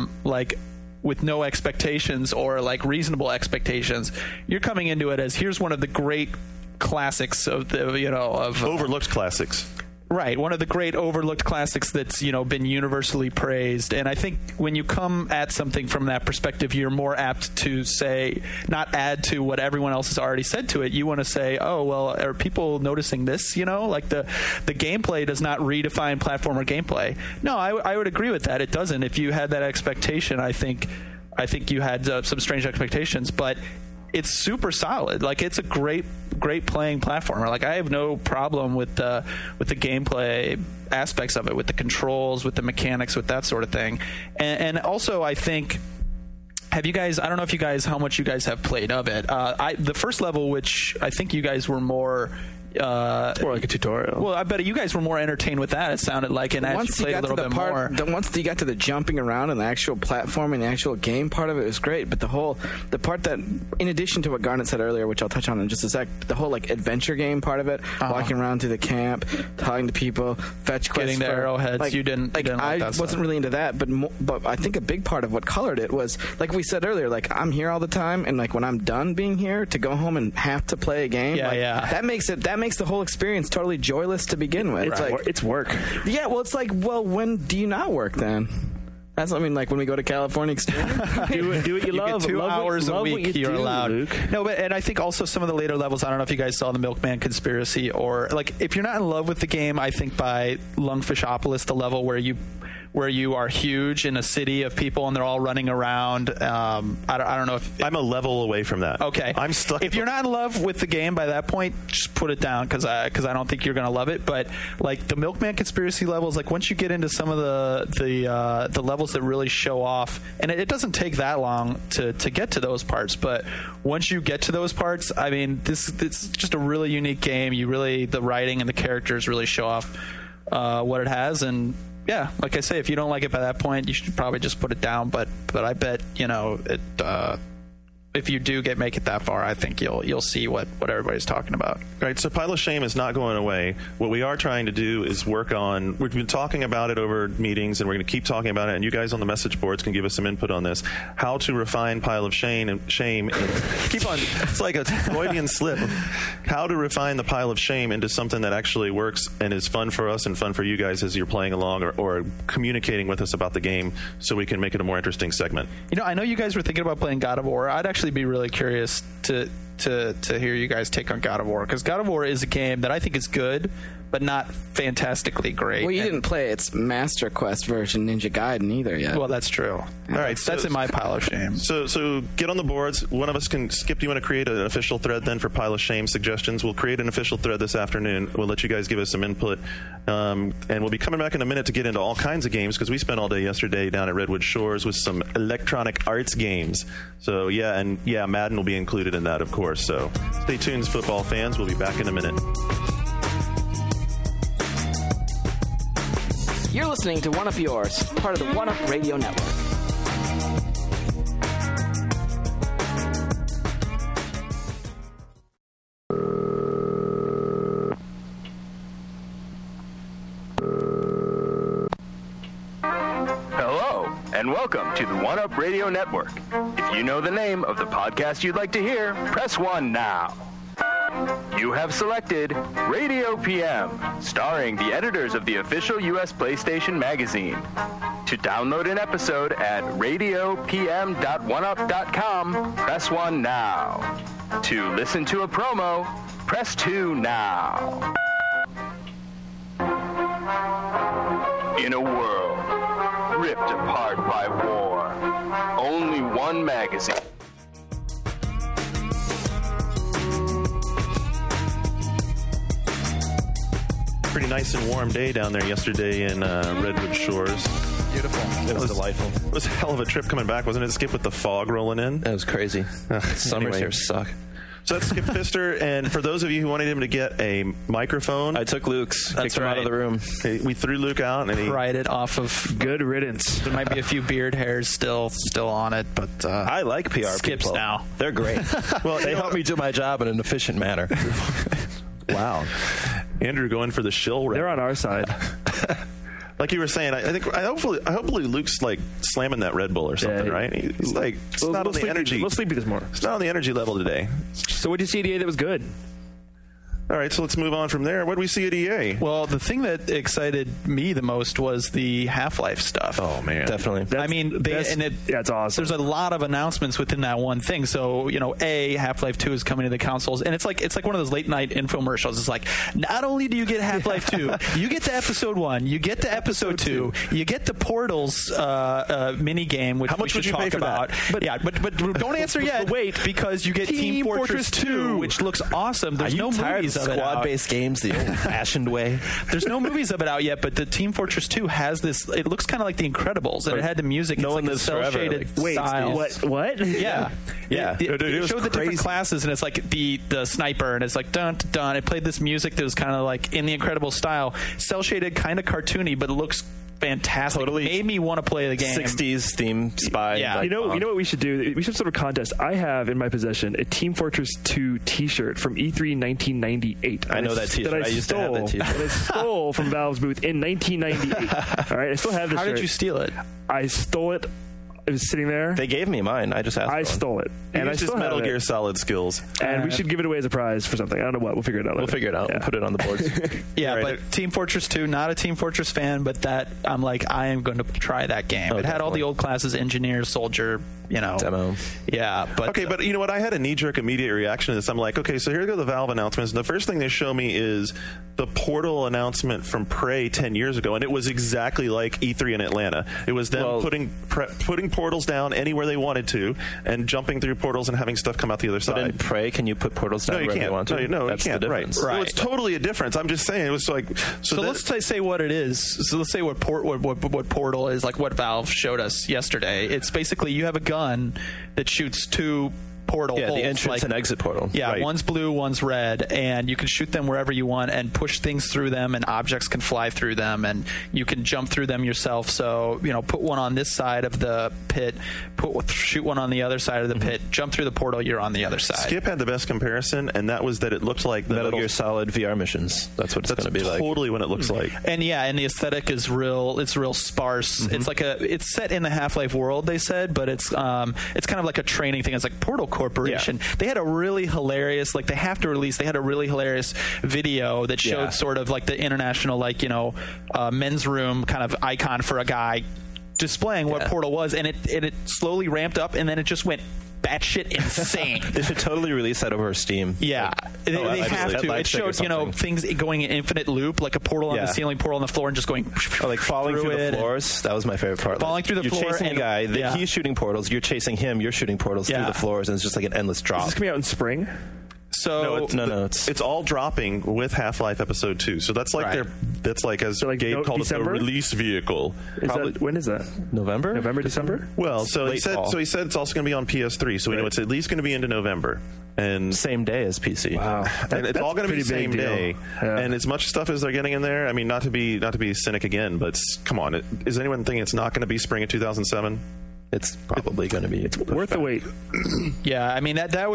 with no expectations or like reasonable expectations, you're coming into it as here's one of the great classics of the Overlooked classics. Right, one of the great overlooked classics that's been universally praised. And I think when you come at something from that perspective, you're more apt to say, not add to what everyone else has already said to it. You want to say, oh well, are people noticing this? Like the gameplay does not redefine platformer gameplay. No, I would agree with that. It doesn't. If you had that expectation, I think you had some strange expectations, but it's super solid. Like, it's a great playing platformer. Like, I have no problem with the gameplay aspects of it, with the controls, with the mechanics, with that sort of thing. And also, I think, have you guys, I don't know how much you guys have played of it. The first level, which I think you guys were more it's more like a tutorial. Well, I bet you guys were more entertained with that. It sounded like, and as you played a little bit more. Once you got to the jumping around and the actual platforming, the actual game part of it was great. But the part that, in addition to what Garnet said earlier, which I'll touch on in just a sec, the whole like adventure game part of it, walking around through the camp, talking to people, fetch quests, getting the arrowheads. Like, you didn't. I wasn't really into that, but I think a big part of what colored it was, like we said earlier, like I'm here all the time, and like when I'm done being here, to go home and have to play a game, that makes the whole experience totally joyless to begin with. It's work. Yeah, well, it's like, well, when do you not work then? That's, I mean, like when we go to California Extreme, do what you love. Get 2 hours a week. You're allowed. Luke. No, and I think also some of the later levels. I don't know if you guys saw the Milkman Conspiracy, or like if you're not in love with the game, I think by Lungfishopolis, the level where you are huge in a city of people and they're all running around. I don't know if I'm a level away from that. Okay, I'm stuck. If you're not in love with the game by that point, just put it down because I don't think you're going to love it. But like the Milkman Conspiracy levels, like once you get into some of the levels that really show off, and it doesn't take that long to get to those parts. But once you get to those parts, I mean, it's just a really unique game. The writing and the characters really show off what it has. And yeah, like I say, if you don't like it by that point, you should probably just put it down. But I bet it. If you do make it that far, I think you'll see what everybody's talking about. Right. So Pile of Shame is not going away. What we are trying to do is work on. We've been talking about it over meetings, and we're going to keep talking about it. And you guys on the message boards can give us some input on this. How to refine Pile of Shame and keep on. It's like a Freudian slip. How to refine the Pile of Shame into something that actually works and is fun for us and fun for you guys as you're playing along or communicating with us about the game, so we can make it a more interesting segment. I know you guys were thinking about playing God of War. I'd actually be really curious to hear you guys take on God of War, because God of War is a game that I think is good, but not fantastically great. Well, you didn't play its Master Quest version, Ninja Gaiden, either yet. Well, that's true. All right, that's in my Pile of Shame. So get on the boards. One of us can. Skip, do you want to create an official thread then for Pile of Shame suggestions? We'll create an official thread this afternoon. We'll let you guys give us some input, and we'll be coming back in a minute to get into all kinds of games, because we spent all day yesterday down at Redwood Shores with some Electronic Arts games. So Madden will be included in that, of course. So stay tuned, football fans. We'll be back in a minute. You're listening to One Up Yours, part of the One Up Radio Network. Hello, and welcome to the One Up Radio Network. If you know the name of the podcast you'd like to hear, press 1 now. You have selected Radio PM, starring the editors of the official U.S. PlayStation magazine. To download an episode at radiopm.oneup.com, press 1 now. To listen to a promo, press 2 now. In a world ripped apart by war, only one magazine. Pretty nice and warm day down there yesterday in Redwood Shores. Beautiful. It was delightful. It was a hell of a trip coming back, wasn't it, Skip, with the fog rolling in? That was crazy. Summers Anyway. here suck. So that's Skip Pfister, and for those of you who wanted him to get a microphone, I took Luke's, kicked him out of the room. we threw Luke out, and he Pried it off of. Good riddance. There might be a few beard hairs still on it, but I like PR Skips people. now. They're great. Well, they help me do my job in an efficient manner. wow, Andrew going for the shill They're rep. on our side. Like you were saying, hopefully Luke's like slamming that Red Bull or something, Yeah. right? He's like, it's not on the energy. A little sleepy this morning. It's not on the energy level today. So what did you see at EA that was good? All right, so let's move on from there. What did we see at EA? well, the thing that excited me the most was the Half-Life stuff. Oh man, Definitely. I mean, That's awesome. There's a lot of announcements within that one thing. So, Half-Life 2 is coming to the consoles, and it's like one of those late night infomercials. It's like, not only do you get Half-Life 2, you get to Episode 1, you get to Episode 2, you get the Portals mini game, which How much we would should you pay talk for that? about. But don't answer yet. Wait. because you get Team Fortress 2, which looks awesome. There's no movies of it out. Squad-based games the old-fashioned way? There's no movies of it out yet, but the Team Fortress 2 has this. It looks kind of like The Incredibles, and it had the music. No it's one like a lives forever, cel-shaded like, Wait, style. what? Yeah, Yeah. It Dude, it was showed the different crazy. classes, and it's like the sniper, and it's like dun dun dun. It played this music that was kind of like in the Incredibles style, cel shaded, kind of cartoony, but it looks fantastic. Totally. It made me want to play the game. 60s theme spy. Yeah. like, You know what we should do? We should have sort of contest. I have in my possession a Team Fortress 2 T-shirt from E3 1998. I know that T-shirt. I used to have that T-shirt. That I stole from Valve's booth in 1998. All right, I still have this How shirt. did you steal it? I stole it. It was sitting there. They gave me mine. I just asked I for one. stole it, and and I it's just still Metal have Gear it. Solid skills. And we should give it away as a prize for something. I don't know what. We'll figure it out. We'll later. figure it out. Yeah. We'll put it on the boards. Yeah, Right. but Team Fortress 2, not a Team Fortress fan, but that I'm like, I am going to try that game. Oh, It had all definitely. the old classes, engineer, soldier, Demo. Yeah, but Okay, but you know what? I had a knee-jerk immediate reaction to this. I'm like, okay, so here go the Valve announcements. And the first thing they show me is the Portal announcement from Prey 10 years ago, and it was exactly like E3 in Atlanta. It was them Well- putting portals down anywhere they wanted to, and jumping through portals and having stuff come out the other But in side. Prey, can you put portals down No, you wherever can't. you want to? No, That's you can't. the Right. difference. Well, it's totally a difference. I'm just saying. It was like So let's say what it is. So let's say what Portal is, like what Valve showed us yesterday. It's basically you have a gun that shoots two portal Yeah, holes. the entrance like- and exit portal. Yeah, Right. one's blue, one's red, and you can shoot them wherever you want and push things through them, and objects can fly through them, and you can jump through them yourself. So, put one on this side of the pit, shoot one on the other side of the pit, jump through the portal, you're on the other side. Skip had the best comparison, and that was that it looked like the Metal Gear Solid VR missions. That's what it's That's going to be like. totally what it looks like. And the aesthetic is real. It's real sparse. It's like it's set in the Half-Life world, they said, but it's kind of like a training thing. It's like Portal Corporation. Yeah. They had a really hilarious, they had a really hilarious video that showed Yeah. sort of like the international, men's room kind of icon for a guy displaying what Yeah. Portal was, and it slowly ramped up, and then it just went batshit insane. They should totally release that over Steam. Yeah, they I'd have like to. that It showed, or something. things going in infinite loop, like a portal on the Yeah. ceiling, portal on the floor, and just going Or like falling through it. the floors. That was my favorite part. Falling through the you're floor chasing and- a guy. yeah. He's shooting portals. You're chasing him. You're shooting portals through Yeah. the floors, and it's just like an endless drop. Is this coming out in spring? So It's all dropping with Half-Life Episode 2. So that's like Right. as So, like, Gabe called December? it, the release vehicle. When is that? November. November, December? Well, so he late said. fall. So he said it's also going to be on PS3. So we know Right. it's at least going to be into November, and Same day as PC. Wow, and it's all going to be the same day. Yeah. And as much stuff as they're getting in there, I mean, not to be cynic again, but come on, is anyone thinking it's not going to be spring of 2007? It's probably going to be. It's worth the wait. yeah, I mean that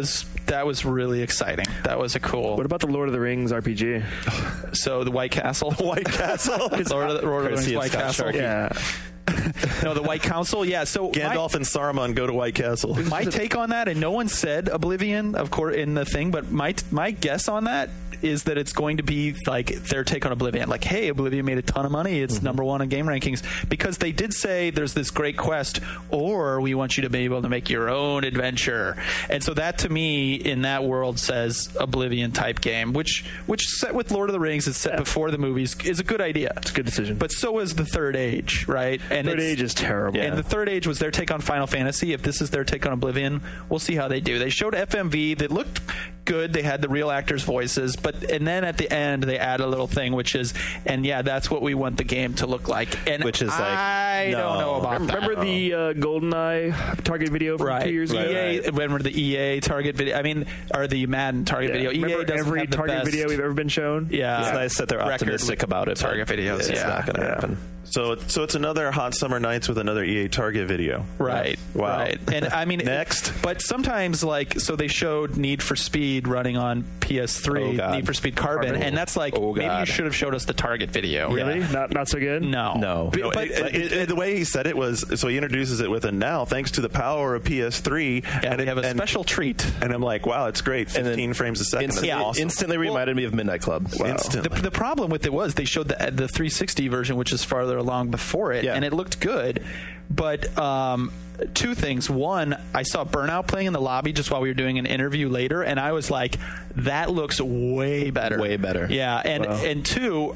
was really exciting. That was a cool. What about the Lord of the Rings RPG? So the White Castle, White Castle. Lord of the Courtesy Rings of White Scott Castle. Sharkey. Yeah. No, the White Council. Yeah. So Gandalf and Saruman go to White Castle. my take on that, and no one said Oblivion, of course, in the thing, but my guess on that is that it's going to be like their take on Oblivion. Like, hey, Oblivion made a ton of money. It's number one in game rankings, because they did say there's this great quest, or we want you to be able to make your own adventure. And so that, to me, in that world, says Oblivion type game, which set with Lord of the Rings, it's set before the movies, is a good idea. It's a good decision. But so is the Third Age, right? And Third Age is terrible. And the Third Age was their take on Final Fantasy. If this is their take on Oblivion, we'll see how they do. They showed FMV that looked good. They had the real actors' voices, and then at the end they add a little thing, which is, and yeah, that's what we want the game to look like. And which is like, I don't know about that. Remember the GoldenEye Target video from 2 years ago? Remember the EA Target video? I mean, or the Madden Target video? Remember EA doesn't every have the Target best, video we've ever been shown? Yeah, It's nice that they're optimistic about it. Target videos. It's not going to happen. So it's another Hot Summer Nights with another EA Target video. Right. Wow. Right. And I mean, Next. But sometimes, like, so they showed Need for Speed running on PS3, Oh, God. Need for Speed Carbon, and that's like, Oh, maybe you God. should have showed us the Target video. Really? Not so good? No. No. But, The way he said it was, so he introduces it with a now, thanks to the power of PS3. and we have a special treat. And I'm like, wow, it's great. 15 frames a second. That's awesome. Instantly reminded me of Midnight Club. Instantly. The problem with it was they showed the 360 version, which is farther along before it, Yeah. and it looked good. But two things. One, I saw Burnout playing in the lobby just while we were doing an interview later, and I was like, that looks way better. Way better. Yeah, and two,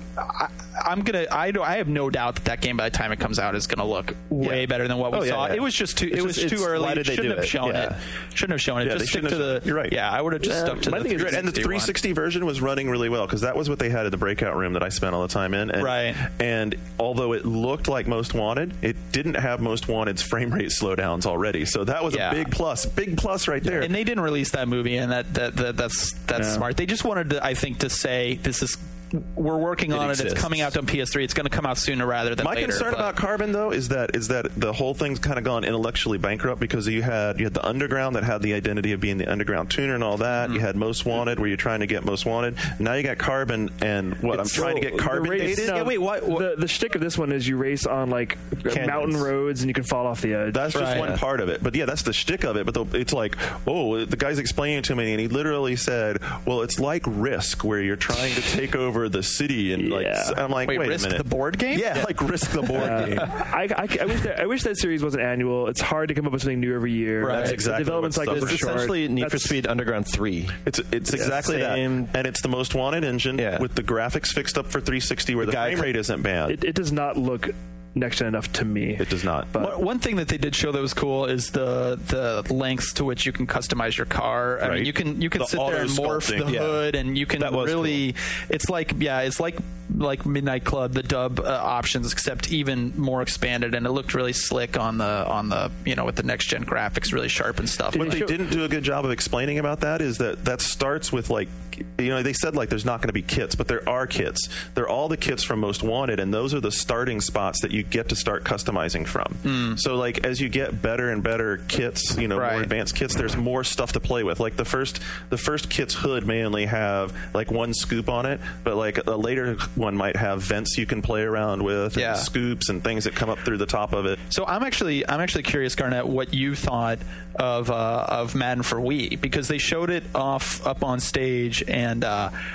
I have no doubt that game by the time it comes out is going to look way better than what we saw. Yeah. It was just too. It was too early. Why did they Shouldn't do have it? shown Yeah. it. Shouldn't have shown it. Yeah, Just they stick to shouldn't the. have- you're right. Yeah, I would have just stuck to my the. thing is- 360 And the 360 version was running really well, because that was what they had in the breakout room that I spent all the time in. And, Right. And although it looked like Most Wanted, it didn't have Most Wanted's frame rate slowdowns already. So that was Yeah. a big plus right there. And they didn't release that movie, and that's smart. They just wanted to, I think, to say we're working on it. It's exists. coming out on PS3. It's going to come out sooner rather than My later. concern about Carbon, though, is that the whole thing's kind of gone intellectually bankrupt, because you had the Underground that had the identity of being the Underground tuner and all that. You had Most Wanted, where you're trying to get Most Wanted. Now you got Carbon, and I'm trying to get Carbon dated. Yeah, wait, what? The shtick of this one is you race on like mountain roads and you can fall off the edge. That's just Right. one part of it. But yeah, that's the shtick of it. But it's like, the guy's explaining it to me, and he literally said, well, it's like Risk, where you're trying to take over the city. And I'm like, wait Risk a minute. the board game? Yeah, like Risk the board game. I wish that series wasn't annual. It's hard to come up with something new every year. Right. That's exactly The development what cycle stuff is It's short. essentially Need for That's- Speed Underground 3. It's exactly that. same- And it's the Most Wanted engine with the graphics fixed up for 360, where the guy frame rate isn't bad. It does not look next gen enough to me. It does not. One thing that they did show that was cool is the lengths to which you can customize your car. I mean, you can The sit there and morph auto-sculpting. the hood, and you can That was really. It's like Midnight Club, the dub options, except even more expanded, and it looked really slick on the with the next gen graphics, really sharp and stuff. What they didn't do a good job of explaining about that is that starts with they said there's not going to be kits, but there are kits. They're all the kits from Most Wanted, and those are the starting spots that you get to start customizing from. So as you get better and better kits, more advanced kits, there's more stuff to play with. Like the first kit's hood may only have one scoop on it, but a later one might have vents you can play around with, and scoops and things that come up through the top of it. So I'm actually curious, Garnett, what you thought of Madden for Wii, because they showed it up on stage, and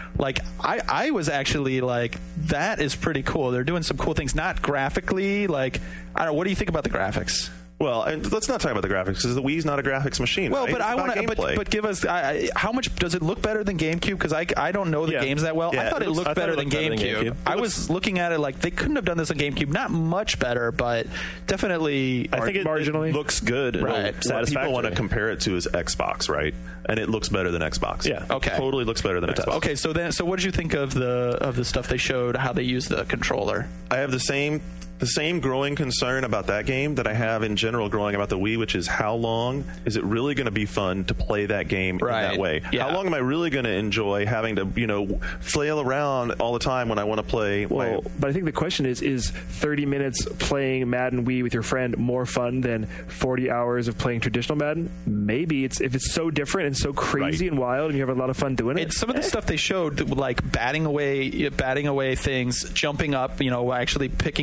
I was actually like, that is pretty cool. They're doing some cool things, not graphically. I don't know. What do you think about the graphics? Well, and let's not talk about the graphics, because the Wii's not a graphics machine. Well, right? but It's I about want to. gameplay. But give us how much does it look better than GameCube? Because I don't know the games that well. Yeah, I thought it looked better than GameCube. I was looking at it like they couldn't have done this on GameCube. Not much better, but definitely. I think it marginally looks good. And Right. What people want to compare it to is Xbox, right? And it looks better than Xbox. Yeah. Okay. Totally looks better than Xbox. Okay, so what did you think of the stuff they showed? How they use the controller? I have the same growing concern about that game that I have in general growing about the Wii, which is how long is it really going to be fun to play that game in that way? Yeah. How long am I really going to enjoy having to, flail around all the time when I want to play? But I think the question is 30 minutes playing Madden Wii with your friend more fun than 40 hours of playing traditional Madden? Maybe if it's so different and so crazy and wild, and you have a lot of fun doing it. And some of the stuff they showed, like batting away things, jumping up, actually picking both your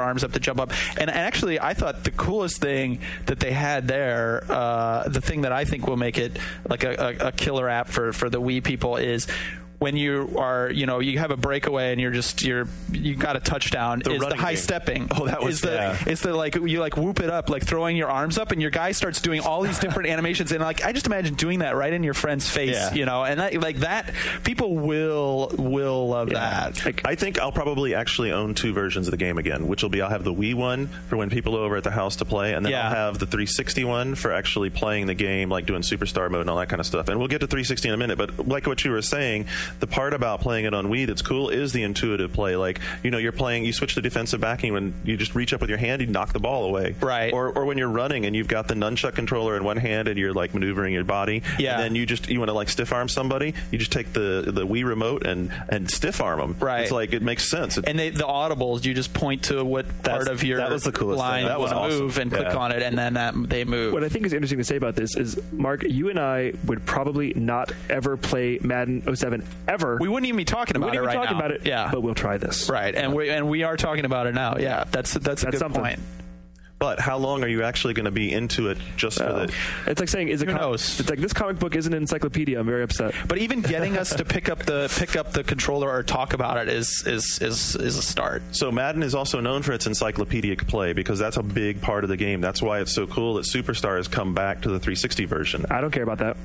arms up to jump up. And actually, I thought the coolest thing that they had there, the thing that I think will make it like a killer app for the Wii people is when you are, you have a breakaway and you got a touchdown, is the high stepping. Oh, that was it's the like you like whoop it up, like throwing your arms up, and your guy starts doing all these different animations, and like I just imagine doing that right in your friend's face, and that people will love that. I think I'll probably actually own 2 versions of the game again, which will be I'll have the Wii one for when people are over at the house to play, and then I'll have the 360 one for actually playing the game, like doing Superstar mode and all that kind of stuff. And we'll get to 360 in a minute, but like what you were saying, the part about playing it on Wii that's cool is the intuitive play. Like, you're playing, you switch to defensive backing when you just reach up with your hand, you knock the ball away. Right. Or when you're running and you've got the nunchuck controller in one hand and you're like maneuvering your body. Yeah. And then you want to like stiff arm somebody, you just take the Wii remote and stiff arm them. Right. It's like, it makes sense. And the audibles, you just point to what part of your that was the coolest line thing. you want to move and click on it, and then they move. What I think is interesting to say about this is, Mark, you and I would probably not ever play Madden 07 ever. We wouldn't even be talking about it right now. About it, yeah. But we'll try this. Right, and we are talking about it now. Yeah, that's a good something. point. But how long are you actually going to be into it just for the... It's like saying, Who knows? It's like, this comic book isn't an encyclopedia. I'm very upset. But even getting us to pick up the controller or talk about it is a start. So Madden is also known for its encyclopedic play because that's a big part of the game. That's why it's so cool that Superstar has come back to the 360 version. I don't care about that.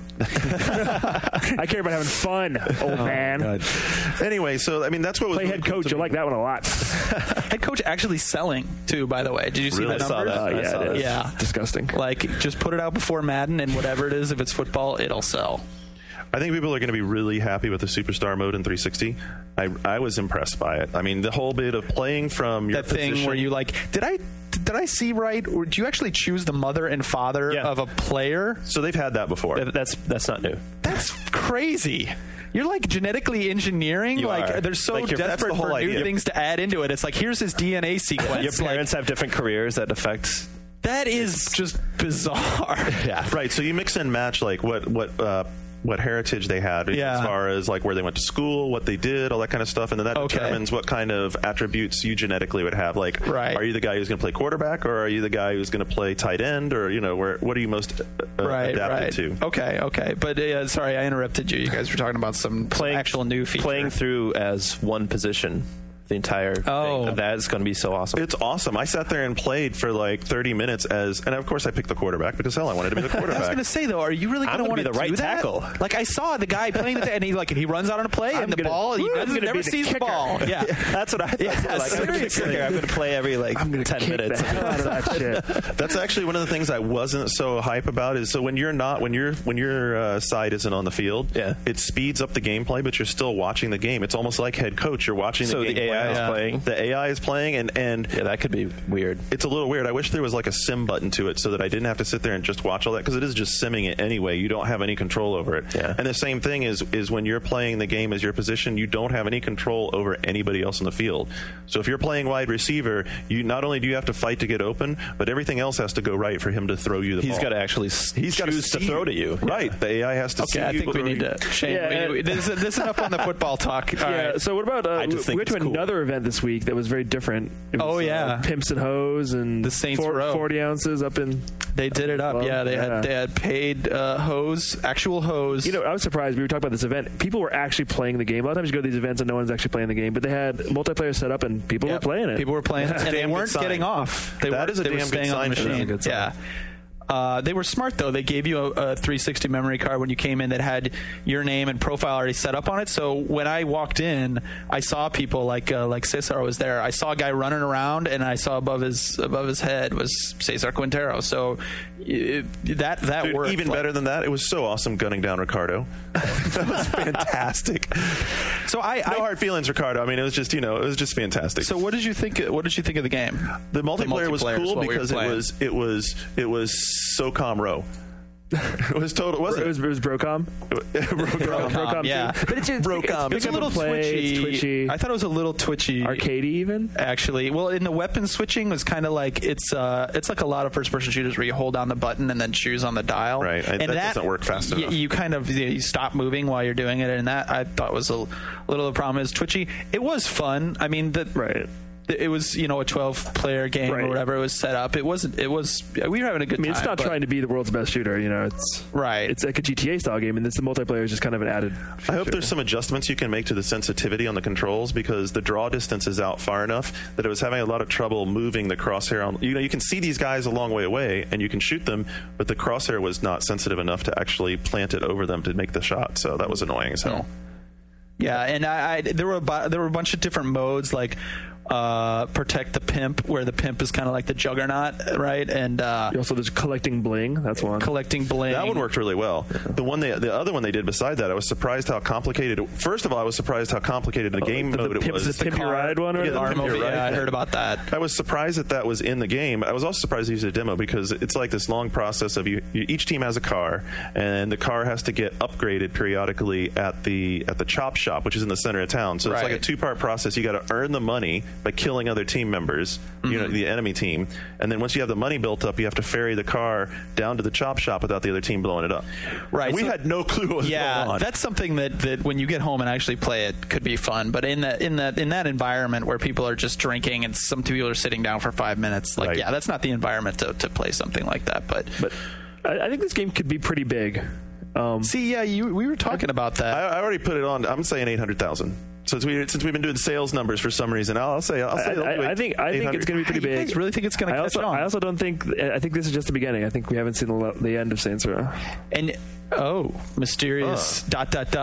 I care about having fun, old man. God. Anyway, so I mean that's what was Play really head cool coach. to You'll me. like that one a lot. Head coach actually selling too, by the way. Did you see Really? the I saw numbers? that. Yeah, saw it that. is. Yeah. Disgusting. Like, just put it out before Madden, and whatever it is, if it's football, it'll sell. I think people are going to be really happy with the Superstar mode in 360. I was impressed by it. I mean, the whole bit of playing from your That thing position, where you like, did I see right? Or do you actually choose the mother and father of a player? So they've had that before. That's not new. That's crazy. You're like genetically engineering. You like are. they're so Like, that's desperate the whole for new idea. things to add into it. It's like, here's his DNA sequence. Your parents have different careers that affect. That is just bizarre. Yeah. Right. So you mix and match like what heritage they had as far as like where they went to school, what they did, all that kind of stuff, and then that determines what kind of attributes you genetically would have. Like, are you the guy who's going to play quarterback, or are you the guy who's going to play tight end, or what are you most adapted to? Okay. But sorry, I interrupted you. You guys were talking about some actual new feature. Playing through as one position. The entire thing. That is going to be so awesome. It's awesome. I sat there and played for like 30 minutes and of course I picked the quarterback because hell, I wanted to be the quarterback. I was going to say though, are you really going to want to be the right do that? tackle? Like I saw the guy playing and he runs out on a play and the ball he never sees the ball. Yeah, that's what I thought. Yeah, like, seriously. I'm going to play every 10 minutes. Out of that shit. That's actually one of the things I wasn't so hype about is so when your side isn't on the field, it speeds up the gameplay, but you're still watching the game. It's almost like head coach. You're watching the game. So the AI is playing. The AI is playing, and that could be weird. It's a little weird. I wish there was like a sim button to it so that I didn't have to sit there and just watch all that because it is just simming it anyway. You don't have any control over it. Yeah. And the same thing is when you're playing the game as your position, you don't have any control over anybody else in the field. So if you're playing wide receiver, you not only do you have to fight to get open, but everything else has to go right for him to throw you the ball. He's got to actually choose to throw to you. Right. The AI has to see I think we need to Shane, this is enough on the football talk. All right. So what about we went to another event this week that was very different. It was, Pimps and Hoes and the Saints Row. 40 ounces up in. They did it up. They had paid hose, actual hose. I was surprised. We were talking about this event. People were actually playing the game. A lot of times you go to these events and no one's actually playing the game, but they had multiplayer set up and people were playing it. People were playing it, and they weren't getting off. That is a damn good sign. Yeah. They were smart though. They gave you a 360 memory card when you came in that had your name and profile already set up on it. So when I walked in, I saw people like Cesar was there. I saw a guy running around, and I saw above his head was Cesar Quintero. So that Dude, worked. even better than that, it was so awesome gunning down Ricardo. That was fantastic. So no hard feelings, Ricardo. I mean, it was just fantastic. So what did you think? What did you think of the game? The multiplayer was cool because it was SOCOM Row. It was total. Wasn't it? It was Brocom. Brocom, yeah. But it's Brocom. It's a little twitchy. I thought it was a little twitchy. Arcadey even. Actually, well, in the weapon switching was kind of like it's like a lot of first-person shooters where you hold down the button and then choose on the dial. Right, and that doesn't work fast enough. You kind of you stop moving while you're doing it, and that I thought was a little of the problem. Is twitchy. It was fun. I mean, it was a 12-player game or whatever it was set up. We were having a good time. It's not trying to be the world's best shooter. It's right. It's like a GTA style game, and the multiplayer is just kind of an added feature. I hope there's some adjustments you can make to the sensitivity on the controls, because the draw distance is out far enough that it was having a lot of trouble moving the crosshair on. You can see these guys a long way away and you can shoot them, but the crosshair was not sensitive enough to actually plant it over them to make the shot. So that was annoying as hell. Yeah, and there were a bunch of different modes, like protect the pimp, where the pimp is kind of like the juggernaut, right? And also there's collecting bling. That's one. Collecting bling. That one worked really well. The other one they did beside that, I was surprised how complicated. First of all, I was surprised how complicated the game mode it was. The Pimp Your Ride one? I heard about that. I was surprised that was in the game. I was also surprised to use a demo, because it's like this long process of each team has a car, and the car has to get upgraded periodically at the chop shop, which is in the center of town. So it's like a two-part process. You got to earn the money by killing other team members, the enemy team, and then once you have the money built up, you have to ferry the car down to the chop shop without the other team blowing it up. Right. And we had no clue what was going on. That's something that when you get home and actually play it could be fun. But in that environment where people are just drinking and some people are sitting down for 5 minutes, that's not the environment to play something like that. But I think this game could be pretty big. We were talking about that. I already put it on. I'm saying 800,000. Since we've been doing sales numbers for some reason, I think it's going to be pretty big. You guys really think it's going to catch on? I also don't think. I think this is just the beginning. I think we haven't seen the end of Saints Row. And mysterious ... And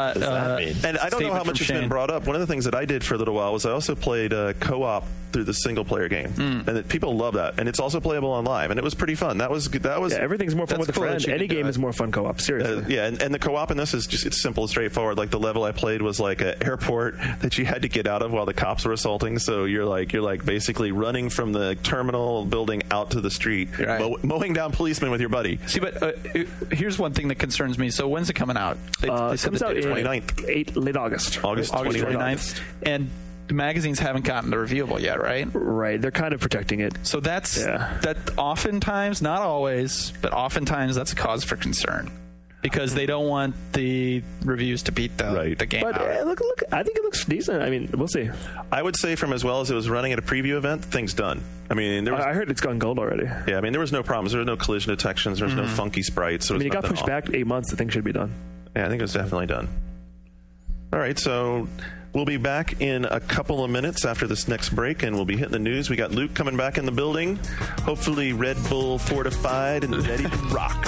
I don't know how much it's been brought up. One of the things that I did for a little while was I also played co-op through the single player game, and people love that. And it's also playable online, and it was pretty fun. That was everything's more fun with a friend. Any game is more fun co-op. Seriously. And the co-op in this is it's simple and straightforward. Like the level I played was like an airport that you had to get out of while the cops were assaulting. So you're like basically running from the terminal building out to the street, mowing down policemen with your buddy. See, but here's one thing that concerns me. So when's it coming out? It comes out 29th, late August. August 29th. And the magazines haven't gotten the reviewable yet, right? Right. They're kind of protecting it. So that oftentimes, not always, but oftentimes that's a cause for concern. Because they don't want the reviews to beat the game but, out. Look, I think it looks decent. I mean, we'll see. I would say from as well as it was running at a preview event, things done. I mean, I heard it's gone gold already. Yeah, I mean, there was no problems. There was no collision detections. There was no funky sprites. It got pushed back 8 months. The thing should be done. Yeah, I think it was definitely done. All right, so we'll be back in a couple of minutes after this next break, and we'll be hitting the news. We got Luke coming back in the building, hopefully Red Bull fortified and ready to rock.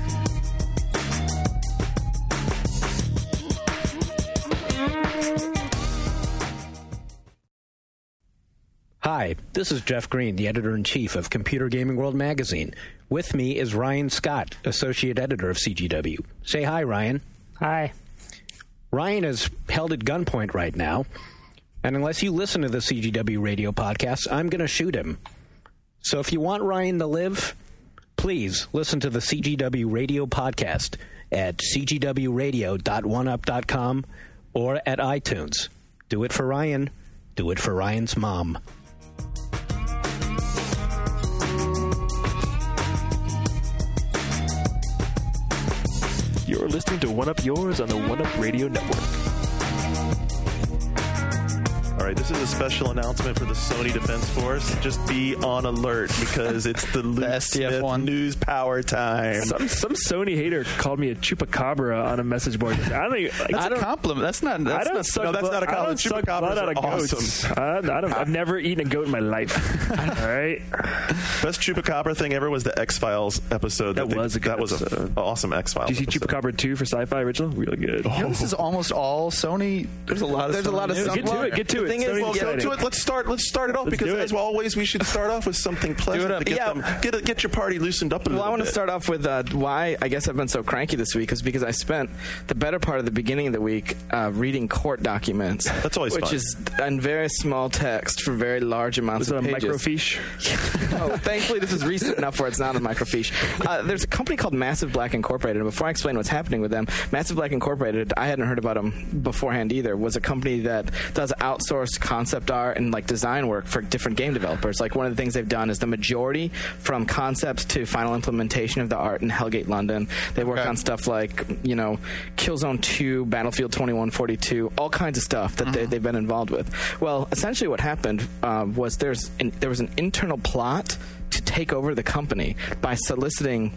Hi, this is Jeff Green, the editor-in-chief of Computer Gaming World magazine. With me is Ryan Scott, associate editor of CGW. Say hi, Ryan. Hi. Ryan is held at gunpoint right now, and unless you listen to the CGW radio podcast, I'm going to shoot him. So if you want Ryan to live, please listen to the CGW radio podcast at cgwradio.oneup.com or at iTunes. Do it for Ryan. Do it for Ryan's mom. You're listening to One Up Yours on the One Up Radio Network. All right, this is a special announcement for the Sony Defense Force. Just be on alert because it's the Luke Smith news power time. Some Sony hater called me a chupacabra on a message board. That's a compliment. That's not a compliment. Chupacabras are awesome. I've never eaten a goat in my life. All right. Best chupacabra thing ever was the X-Files episode. That was an awesome X-Files. Did you see Chupacabra 2 for Sci-Fi original? Really good. This is almost all Sony. There's a lot of Sony. Get to it. Let's start it off because as always we should start off with something pleasant to get your party loosened up a little bit. I want to start off with why I guess I've been so cranky this week is because I spent the better part of the beginning of the week reading court documents. That's always which fun. is in very small text for very large amounts of pages. Was it a microfiche? No, thankfully this is recent enough where it's not a microfiche. There's a company called Massive Black Incorporated, and before I explain what's happening with them, Massive Black Incorporated, I hadn't heard about them beforehand either, was a company that does outsourced outsource concept art and like design work for different game developers. Like one of the things they've done is the majority from concept to final implementation of the art in Hellgate London. They work on stuff like, Killzone 2, Battlefield 2142, all kinds of stuff that they've been involved with. Well, essentially what happened was there was an internal plot to take over the company by soliciting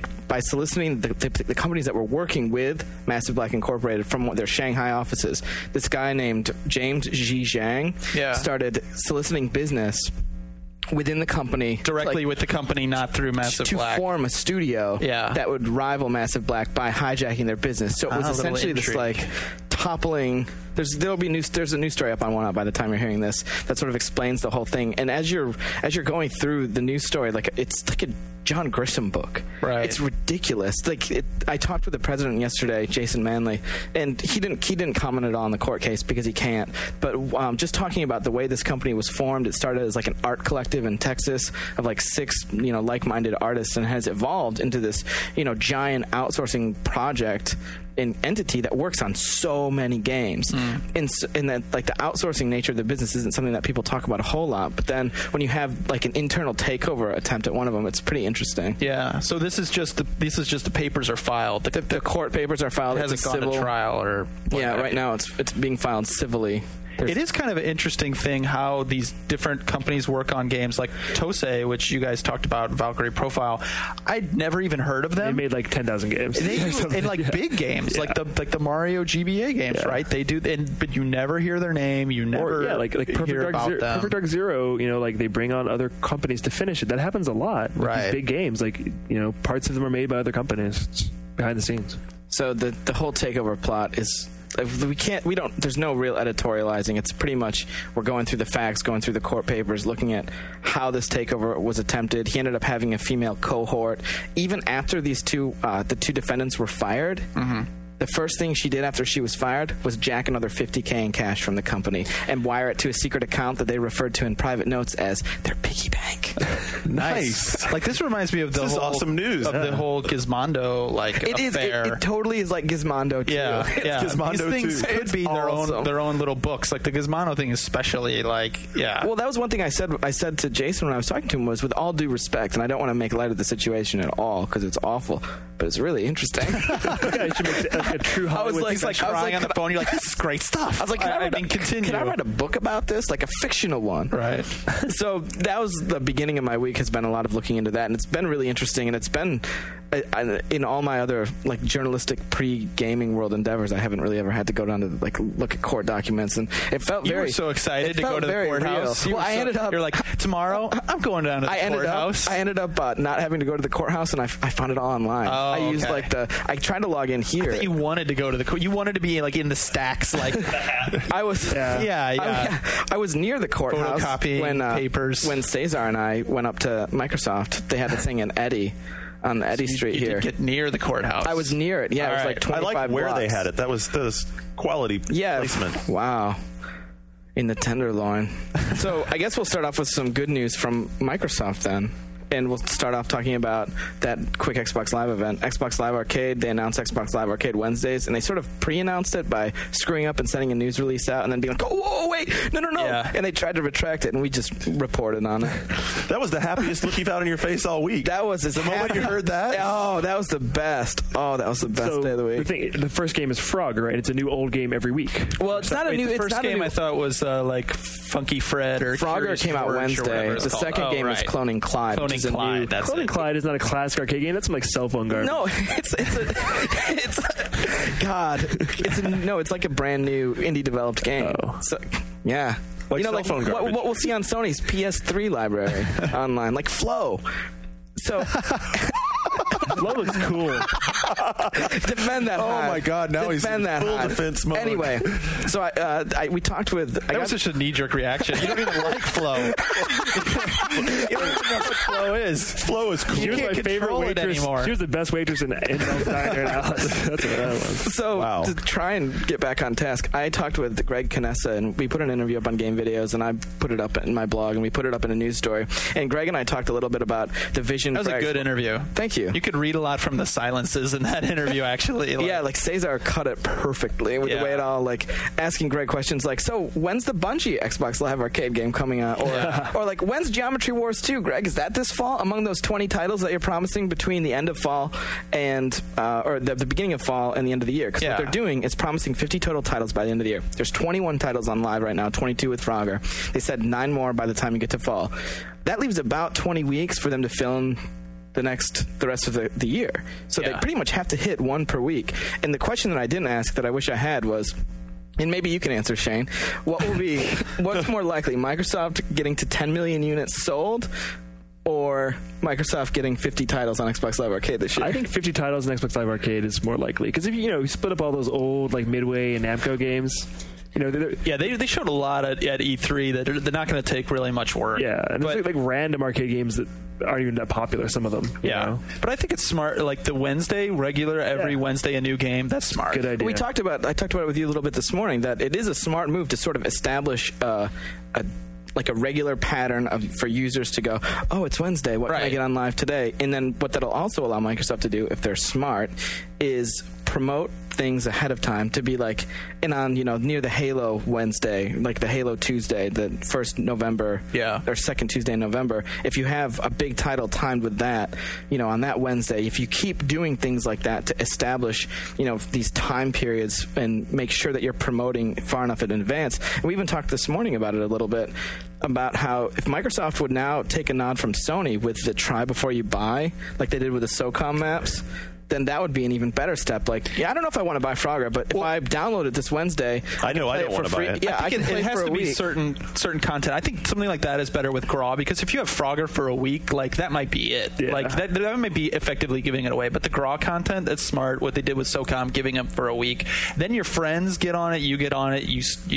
the companies that were working with Massive Black Incorporated from their Shanghai offices. This guy named James Ji Zhang started soliciting business within the company directly with the company, not through Massive Black, to form a studio that would rival Massive Black by hijacking their business. So it was essentially this like toppling. There's a news story up on 1UP by the time you're hearing this that sort of explains the whole thing. And as you're going through the news story, like it's like a John Grisham book. Right. It's ridiculous. I talked with the president yesterday, Jason Manley, and he didn't comment at all on the court case because he can't. But just talking about the way this company was formed, it started as like an art collective in Texas of like 6 like-minded artists, and has evolved into this giant outsourcing project an entity that works on so many games. And that like the outsourcing nature of the business isn't something that people talk about a whole lot, but then when you have like an internal takeover attempt at one of them, it's pretty interesting. Yeah. So this is just the papers are filed. The court papers are filed. It hasn't gone to trial or right now it's being filed civilly. It is kind of an interesting thing how these different companies work on games like Tosei, which you guys talked about, Valkyrie Profile. I'd never even heard of them. They made like 10,000 games. And like big games, like the Mario GBA games, right? They do, but you never hear their name. You never like hear about them. Perfect Dark Zero, like they bring on other companies to finish it. That happens a lot. Right. These big games, like, parts of them are made by other companies. It's behind the scenes. So the whole takeover plot is... there's no real editorializing. It's pretty much we're going through the facts, going through the court papers, looking at how this takeover was attempted. He ended up having a female cohort. Even after the two defendants were fired, the first thing she did after she was fired was jack another $50K in cash from the company and wire it to a secret account that they referred to in private notes as their piggy bank. Nice. Like this reminds me of This is awesome news. Of the whole Gizmondo affair. It totally is like Gizmondo too. Yeah. Gizmondo These things could be their own little books. Like the Gizmondo thing, especially. Well, that was one thing I said to Jason when I was talking to him was, with all due respect, and I don't want to make light of the situation at all because it's awful, but it's really interesting. It should make a true Hollywood. He's like crying on the phone. You're like, this is great stuff. I was like, can I write a book about this, like a fictional one? Right. So that was the beginning of my week. Has been a lot of looking into that, and it's been really interesting. And it's been in all my other like journalistic pre-gaming world endeavors, I haven't really ever had to go down to like look at court documents, and it felt you were so excited to go to the courthouse. You're like, tomorrow I'm going down to the courthouse. I ended up not having to go to the courthouse, and I found it all online. I used I tried to log in here. I thought you wanted to go to the court. You wanted to be like in the stacks, like I was. I was near the courthouse when papers. When Cesar and I went up to Microsoft, they had the thing in Eddy. On Eddy Street you here. Did get near the courthouse. I was near it. Yeah, it was like 25 I like where blocks. they had it. That was quality placement. Wow. In the Tenderloin. So I guess we'll start off with some good news from Microsoft then. And we'll start off talking about that quick Xbox Live event. Xbox Live Arcade, they announced Xbox Live Arcade Wednesdays, and they sort of pre-announced it by screwing up and sending a news release out and then being like, oh, whoa, wait, no. Yeah. And they tried to retract it, and we just reported on it. That was the happiest look you've had on your face all week. That was the moment you heard that. Oh, that was the best. Oh, that was the best day of the week. The first game is Frog, right? It's a new old game every week. Well, it's not a new... The first game I thought was like Funky Fred or Frogger came out Wednesday. The second game is Cloning Clyde. Cloning Clyde, that's Cloning Clyde is not a classic arcade game. That's some like cell phone garbage. No, it's like a brand new indie developed game. Oh. So, yeah. Like cell phone garbage. What we'll see on Sony's PS3 library online, like Flow. So Flow looks cool. Defend that. Oh my God! Now he's in full defense mode. Anyway, so we talked with. That was such a knee-jerk reaction. You don't even like Flow. You don't even know what Flow is. Flow is cool. She was my favorite waitress anymore. She was the best waitress in Bell's Diner. That's what that was. So to try and get back on task, I talked with Greg Canessa, and we put an interview up on Game Videos, and I put it up in my blog, and we put it up in a news story. And Greg and I talked a little bit about the vision. That was a good interview. Thank you. You could read a lot from the silences in that interview, actually. Like Cesar cut it perfectly with the way it all, like, asking Greg questions like, so when's the Bungie Xbox Live Arcade game coming out? Or like, when's Geometry Wars 2, Greg? Is that this fall? Among those 20 titles that you're promising between the end of fall and, or the beginning of fall and the end of the year? Because what they're doing is promising 50 total titles by the end of the year. There's 21 titles on live right now, 22 with Frogger. They said 9 more by the time you get to fall. That leaves about 20 weeks for them to film the rest of the year. So they pretty much have to hit 1 per week. And the question that I didn't ask that I wish I had was, and maybe you can answer, Shane, what's more likely, Microsoft getting to 10 million units sold, or Microsoft getting 50 titles on Xbox Live Arcade this year? I think 50 titles on Xbox Live Arcade is more likely, because if you split up all those old like Midway and Namco games, they showed a lot at E3 that they're not going to take really much work. Yeah, and there's like random arcade games that aren't even that popular, some of them. You know? But I think it's smart, like the Wednesday regular, every Wednesday a new game. That's smart. Good idea. I talked about it with you a little bit this morning, that it is a smart move to sort of establish a regular pattern for users to go, oh, it's Wednesday, what can I get on live today? And then what that'll also allow Microsoft to do, if they're smart, is promote things ahead of time to be like, and on, near the Halo Wednesday, like the Halo Tuesday, the first November, or second Tuesday in November, if you have a big title timed with that, on that Wednesday, if you keep doing things like that to establish, these time periods and make sure that you're promoting far enough in advance. And we even talked this morning about it a little bit, about how if Microsoft would now take a nod from Sony with the try before you buy, like they did with the SOCOM maps, then that would be an even better step. Like, I don't know if I want to buy Frogger, but if I download it this Wednesday, I don't want to buy it. Yeah, I think it has to be certain content. I think something like that is better with Graw, because if you have Frogger for a week, like that might be it. Yeah. Like that might be effectively giving it away. But the Graw content, that's smart. What they did with SOCOM, giving it for a week, then your friends get on it, you get on it,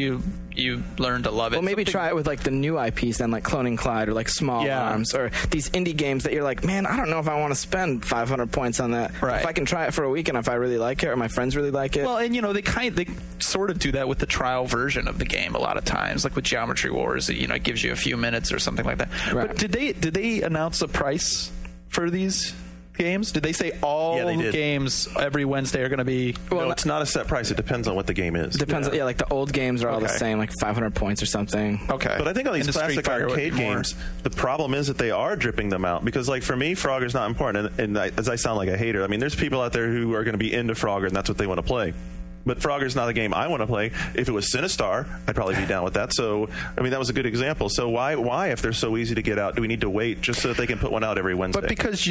you learn to love it. Well, maybe try it with like the new IPs then, like Cloning Clyde or like Small Arms or these indie games that you're like, man, I don't know if I want to spend 500 points on that. Right. If I can try it for a week and if I really like it or my friends really like it. Well, and they sort of do that with the trial version of the game a lot of times, like with Geometry Wars. It gives you a few minutes or something like that. Right. But did they announce a price for these games? Did they say all games every Wednesday are going to be? Well, no, it's not a set price. It depends on what the game is. Depends. Yeah, like the old games are all the same, like 500 points or something. Okay. But I think on these classic arcade games, the problem is that they are dripping them out. Because, like, for me, Frogger's not important. And as I sound like a hater, I mean, there's people out there who are going to be into Frogger, and that's what they want to play. But Frogger's not a game I want to play. If it was Sinistar, I'd probably be down with that. So, I mean, that was a good example. So why, if they're so easy to get out, do we need to wait just so that they can put one out every Wednesday? But because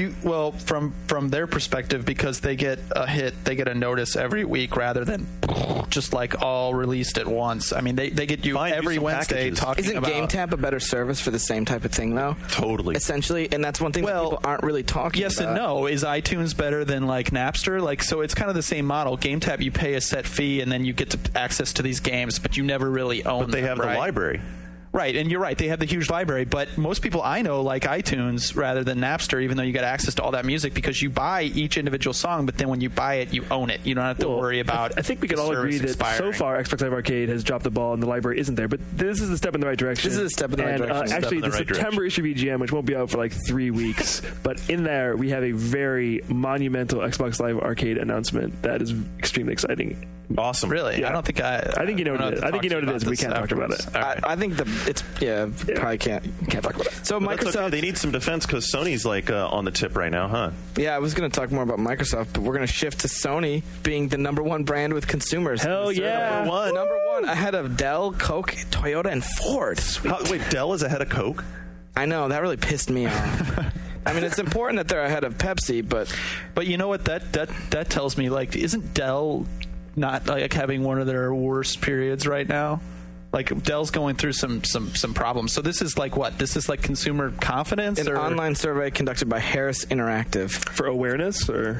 from their perspective, because they get a hit, they get a notice every week rather than just like all released at once. I mean, they get you every Wednesday talking about. Isn't GameTap a better service for the same type of thing, though? Totally. Essentially, and that's one thing that people aren't really talking about. Yes and no. Is iTunes better than like Napster? Like, so it's kind of the same model. GameTap, you pay a set fee and then you get access to these games, but you never really own them. But they have the library. Right, and you're right. They have the huge library, but most people I know like iTunes rather than Napster, even though you get access to all that music, because you buy each individual song, but then when you buy it, you own it. You don't have to worry about. I think we can all agree that so far Xbox Live Arcade has dropped the ball and the library isn't there, but this is a step in the right direction. This is a step in the right direction. Actually, the September issue of EGM, which won't be out for like 3 weeks, but in there we have a very monumental Xbox Live Arcade announcement that is extremely exciting. Awesome. Really? Yeah. I don't think I think you know what it is. I think you know what it is. We can't talk about it. I think probably can't talk about it. So Microsoft, they need some defense because Sony's like on the tip right now, huh? Yeah, I was going to talk more about Microsoft, but we're going to shift to Sony being the number one brand with consumers. Hell yeah, number one ahead of Dell, Coke, Toyota, and Ford. Wait, Dell is ahead of Coke? I know, that really pissed me off. I mean, it's important that they're ahead of Pepsi, but you know what that tells me? Like, isn't Dell not like having one of their worst periods right now? Like, Dell's going through some problems. So this is like what? This is like consumer confidence? An online survey conducted by Harris Interactive. For awareness? Or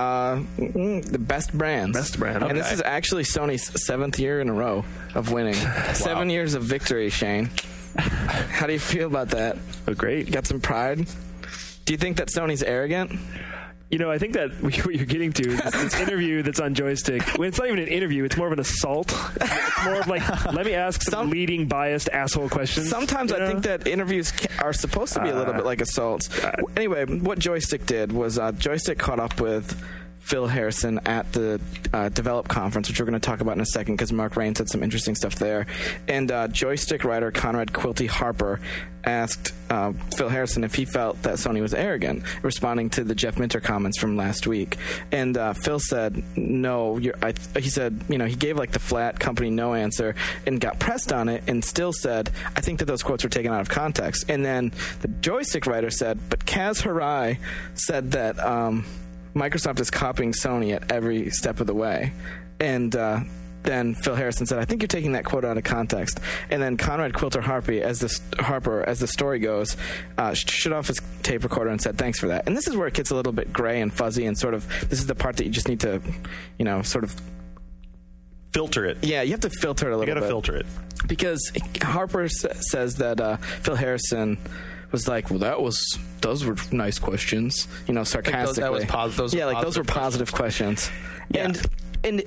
the best brands. Best brand. Okay. And this is actually Sony's 7th year in a row of winning. Wow. 7 years of victory, Shane. How do you feel about that? Oh, great. You got some pride? Do you think that Sony's arrogant? I think that what you're getting to is this interview that's on Joystick. When it's not even an interview, it's more of an assault. It's more of like, let me ask some leading, biased asshole questions. Sometimes I think that interviews are supposed to be a little bit like assaults. Anyway, what Joystick did was Joystick caught up with Phil Harrison at the Develop Conference, which we're going to talk about in a second because Mark Rain said some interesting stuff there. And Joystick writer Conrad Quilty Harper asked Phil Harrison if he felt that Sony was arrogant, responding to the Jeff Minter comments from last week. And Phil said, no. He said, he gave like the flat company no answer and got pressed on it and still said, I think that those quotes were taken out of context. And then the Joystick writer said, but Kaz Hirai said that Microsoft is copying Sony at every step of the way. And then Phil Harrison said, I think you're taking that quote out of context. And then Conrad Quilter Harper, as the story goes, shut off his tape recorder and said, thanks for that. And this is where it gets a little bit gray and fuzzy and sort of, this is the part that you just need to, sort of filter it. Yeah, you have to filter it a little bit. You got to filter it. Because Harper says that Phil Harrison was like, well, those were nice questions, sarcastically. Those were positive questions. Yeah. And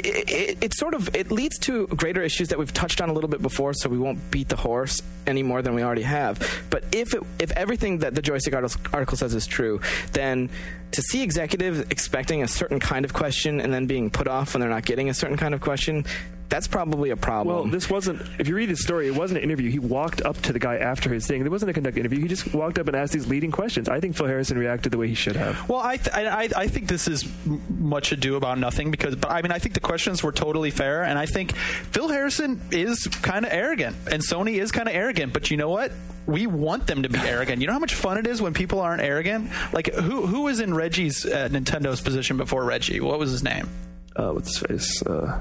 it leads to greater issues that we've touched on a little bit before, so we won't beat the horse any more than we already have. But if everything that the Joystick article says is true, then to see executives expecting a certain kind of question and then being put off when they're not getting a certain kind of question, that's probably a problem. Well, this wasn't, if you read the story, it wasn't an interview. He walked up to the guy after his thing. There wasn't a conduct interview. He just walked up and asked these leading questions. I think Phil Harrison reacted the way he should have. Well, I think this is much ado about nothing I think the questions were totally fair, and I think Phil Harrison is kind of arrogant, and Sony is kind of arrogant, but you know what? We want them to be arrogant. You know how much fun it is when people aren't arrogant? Like, who was in Reggie's Nintendo's position before Reggie? What was his name? What's his face?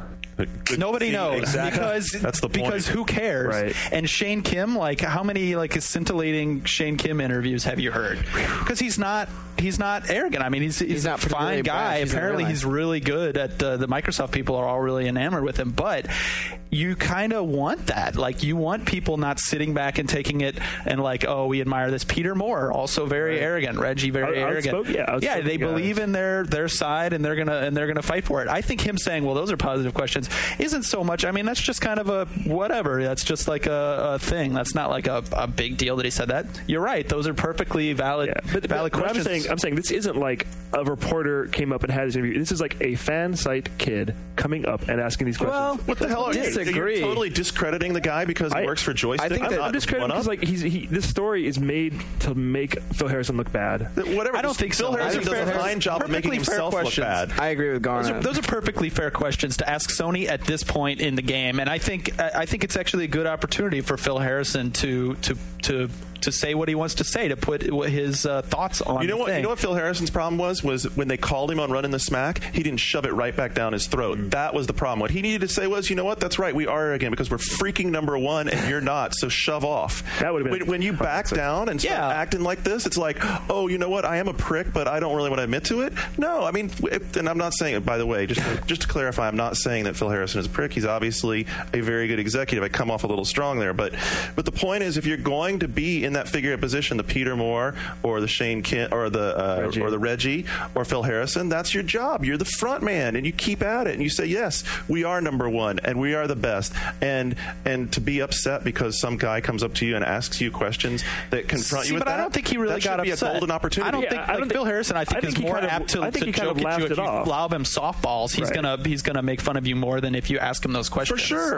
Nobody knows. Exactly. That's the point. Because who cares? Right. And Shane Kim, how many scintillating Shane Kim interviews have you heard? Because he's not arrogant. I mean, he's a fine guy. Apparently, he's really good at the Microsoft people are all really enamored with him. But you kind of want that. You want people not sitting back and taking it and we admire this. Peter Moore, also very arrogant. Reggie, very arrogant. They believe in their side and they're gonna fight for it. I think him saying, well, those are positive questions, isn't so much. I mean, that's just kind of a whatever. That's just like a thing. That's not like a big deal that he said that. You're right. Those are perfectly valid questions. I'm saying this isn't like a reporter came up and had his interview. This is like a fan site kid coming up and asking these questions. Well, what the hell are you? You're totally discrediting the guy because he works for Joystick. I think I'm discrediting because this story is made to make Phil Harrison look bad. Whatever. I don't think Phil Harrison does a fine job of making himself look bad. I agree with Garnet. Those are perfectly fair questions to ask Sony at this point in the game, and I think it's actually a good opportunity for Phil Harrison to say what he wants to say, to put his thoughts on. You know what Phil Harrison's problem was when they called him on Running the Smack, he didn't shove it right back down his throat. That was the problem. What he needed to say was, you know what, that's right, we are arrogant because we're freaking number one and you're not, so shove off. That would have been when you back down and start acting like this, it's like, oh, you know what, I am a prick, but I don't really want to admit to it. No, I mean, and I'm not saying it, by the way, just to clarify, I'm not saying that Phil Harrison is a prick. He's obviously a very good executive. I come off a little strong there, but the point is, if you're going to be in that figurehead position, the Peter Moore or the Shane Kent or the Reggie or Phil Harrison, that's your job. You're the front man, and you keep at it, and you say, yes, we are number one, and we are the best. And to be upset because some guy comes up to you and asks you questions that confront you with but I don't think he really got upset. That should be a golden opportunity. I don't think Phil Harrison, I think is more apt to joke at you if you lob him softballs. He's gonna make fun of you more than if you ask him those questions. For sure.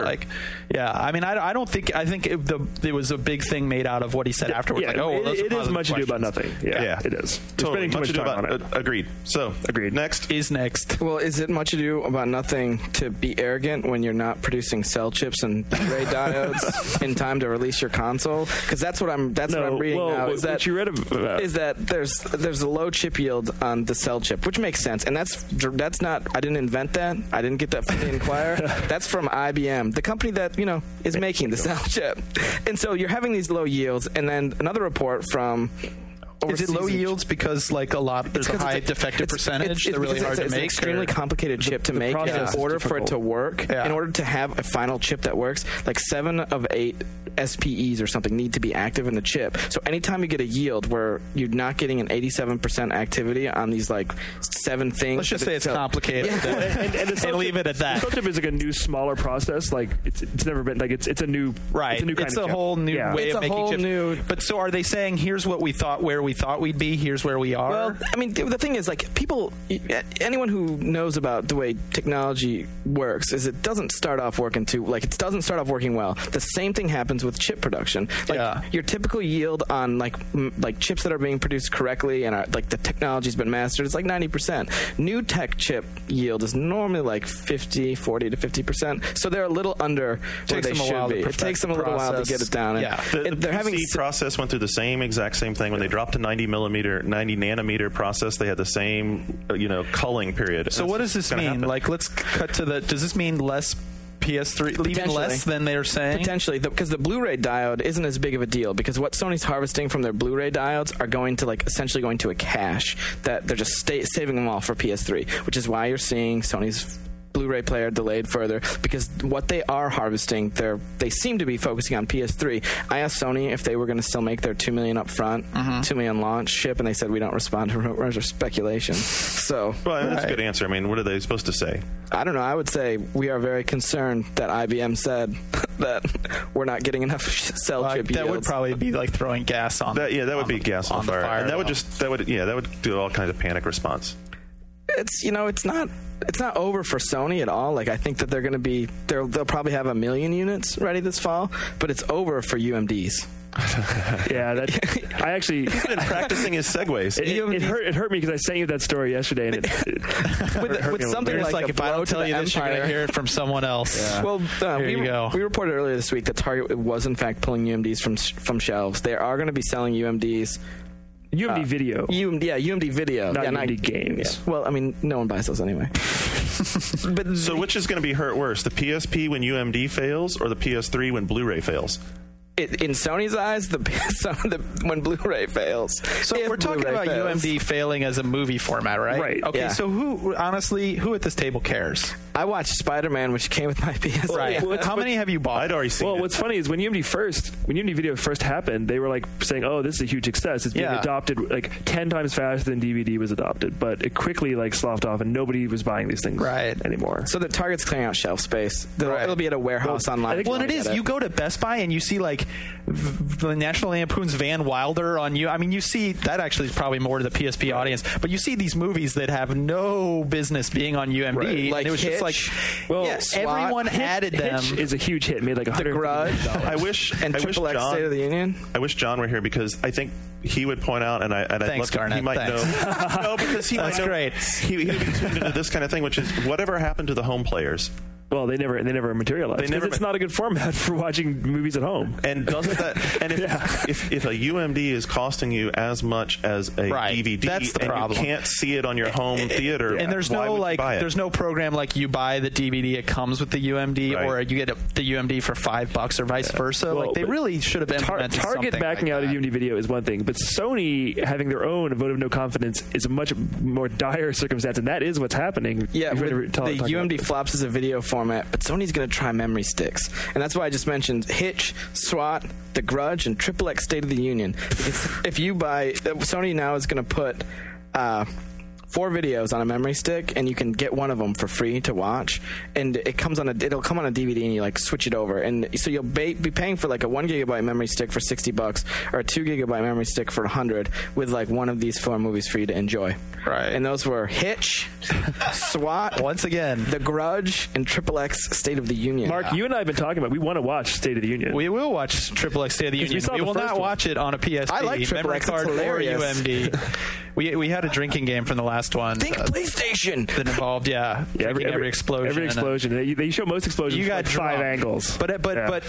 I mean, I think it was a big thing made out of what he said afterwards. It is much ado about nothing. Yeah, it is. Totally. Spending too much time on it. Agreed. So, Next. Well, is it much ado about nothing to be arrogant when you're not producing cell chips and array diodes in time to release your console? Because that's what I'm reading now. Is that there's a low chip yield on the cell chip, which makes sense, and that's not. I didn't invent that. I didn't get that from the Inquirer. That's from IBM, the company that is making the cell chip. And so you're having these low yields, and then another report from Is it low yields because like there's a high defective percentage? They're really hard to make. It's an extremely complicated chip to make. In order for it to work, in order to have a final chip that works, like 7 of 8 SPEs or something need to be active in the chip. So anytime you get a yield where you're not getting an 87% activity on these like 7 things, let's just say it's complicated and leave it at that. The chip is like a new, smaller process. Like it's never been like it's a new right. It's a whole new way of making chips. But so are they saying here's what we thought where we thought we'd be, here's where we are? Well, I mean, the thing is, like, anyone who knows about the way technology works is it doesn't start off working it doesn't start off working well. The same thing happens with chip production. Like, your typical yield on, like chips that are being produced correctly and like the technology's been mastered, it's like 90%. New tech chip yield is normally like 40 to 50%. So they're a little under where they should be. It takes them a little while to get it down. Yeah. The PC process went through the exact same thing. When they dropped to 90 nanometer process, they had the same, culling period. So what does this mean? Like, let's cut to does this mean less PS3, even less than they're saying? Potentially, because the Blu-ray diode isn't as big of a deal, because what Sony's harvesting from their Blu-ray diodes are going to essentially going to a cache that they're just saving them all for PS3, which is why you're seeing Sony's Blu-ray player delayed further, because what they are harvesting, they seem to be focusing on PS3. I asked Sony if they were going to still make their $2 million up front, $2 million launch ship, and they said we don't respond to rumors or speculation. So, well, that's a good answer. I mean, what are they supposed to say? I don't know. I would say we are very concerned that IBM said that we're not getting enough cell chip yields. That would probably be like throwing gas on. That would be gas on the fire, and that would do all kinds of panic response. It's not over for Sony at all. Like, I think that they'll probably have 1 million units ready this fall, but it's over for UMDs. Yeah, I actually he's been practicing his segues. It hurt me because I sent you that story yesterday, and with something like if I don't tell you this, you're going to hear it from someone else. Yeah. Well, we reported earlier this week that Target was in fact pulling UMDs from shelves. They are going to be selling UMDs. UMD video. UMD video. Not UMD games. Yeah. Well, I mean, no one buys those anyway. So which is going to be hurt worse, the PSP when UMD fails or the PS3 when Blu-ray fails? In Sony's eyes, when Blu-ray fails. So we're talking about UMD failing as a movie format, right? Right. Okay, yeah. So who at this table cares? I watched Spider-Man, which came with my PS. Right. How many have you bought? I'd already seen it. What's funny is when UMD video first happened, they were like saying, "Oh, this is a huge success. It's being adopted like 10 times faster than DVD was adopted." But it quickly sloughed off, and nobody was buying these things anymore. So the Target's clearing out shelf space. It'll be at a warehouse online. Well, and it is. You go to Best Buy and you see the National Lampoon's Van Wilder on you. I mean, you see that actually is probably more to the PSP audience, but you see these movies that have no business being on UMD. Right. Like, and it was Hitch, just everyone added them. Hitch is a huge hit. Made like The Grudge. I wish Triple X State of the Union. I wish John were here because I think he would point out, and Thanks, Garnet. He might know. No, because he might know. Great. He would be tuned into this kind of thing, which is whatever happened to the home players. Well, they never materialized. It's not a good format for watching movies at home. And doesn't that? And if a UMD is costing you as much as a DVD, that's the problem. You can't see it on your home theater, and there's no program like you buy the DVD, it comes with the UMD, or you get the UMD for $5 or vice versa. Well, they really should have implemented Target something backing out a UMD video is one thing, but Sony having their own vote of no confidence is a much more dire circumstance, and that is what's happening. Yeah, the UMD flops as a video format, but Sony's going to try memory sticks, and that's why I just mentioned Hitch, SWAT, The Grudge, and Triple X State of the Union. Because if you buy, Sony now is going to put 4 videos on a memory stick, and you can get one of them for free to watch, and it'll come on a DVD, and you switch it over, and so you'll be paying for like a 1 gigabyte memory stick for $60 or a 2 gigabyte memory stick for $100 with like one of these 4 movies for you to enjoy. Right. And those were Hitch, SWAT, once again, The Grudge, and Triple X State of the Union. Mark, you and I have been talking about we want to watch State of the Union. We will watch Triple X State of the Union. We will not watch it on a PSP. I like Triple X. card or UMD. We had a drinking game from the last one. Think PlayStation. That involved, every explosion. Every explosion. They show most explosions. You got like 5 angles. But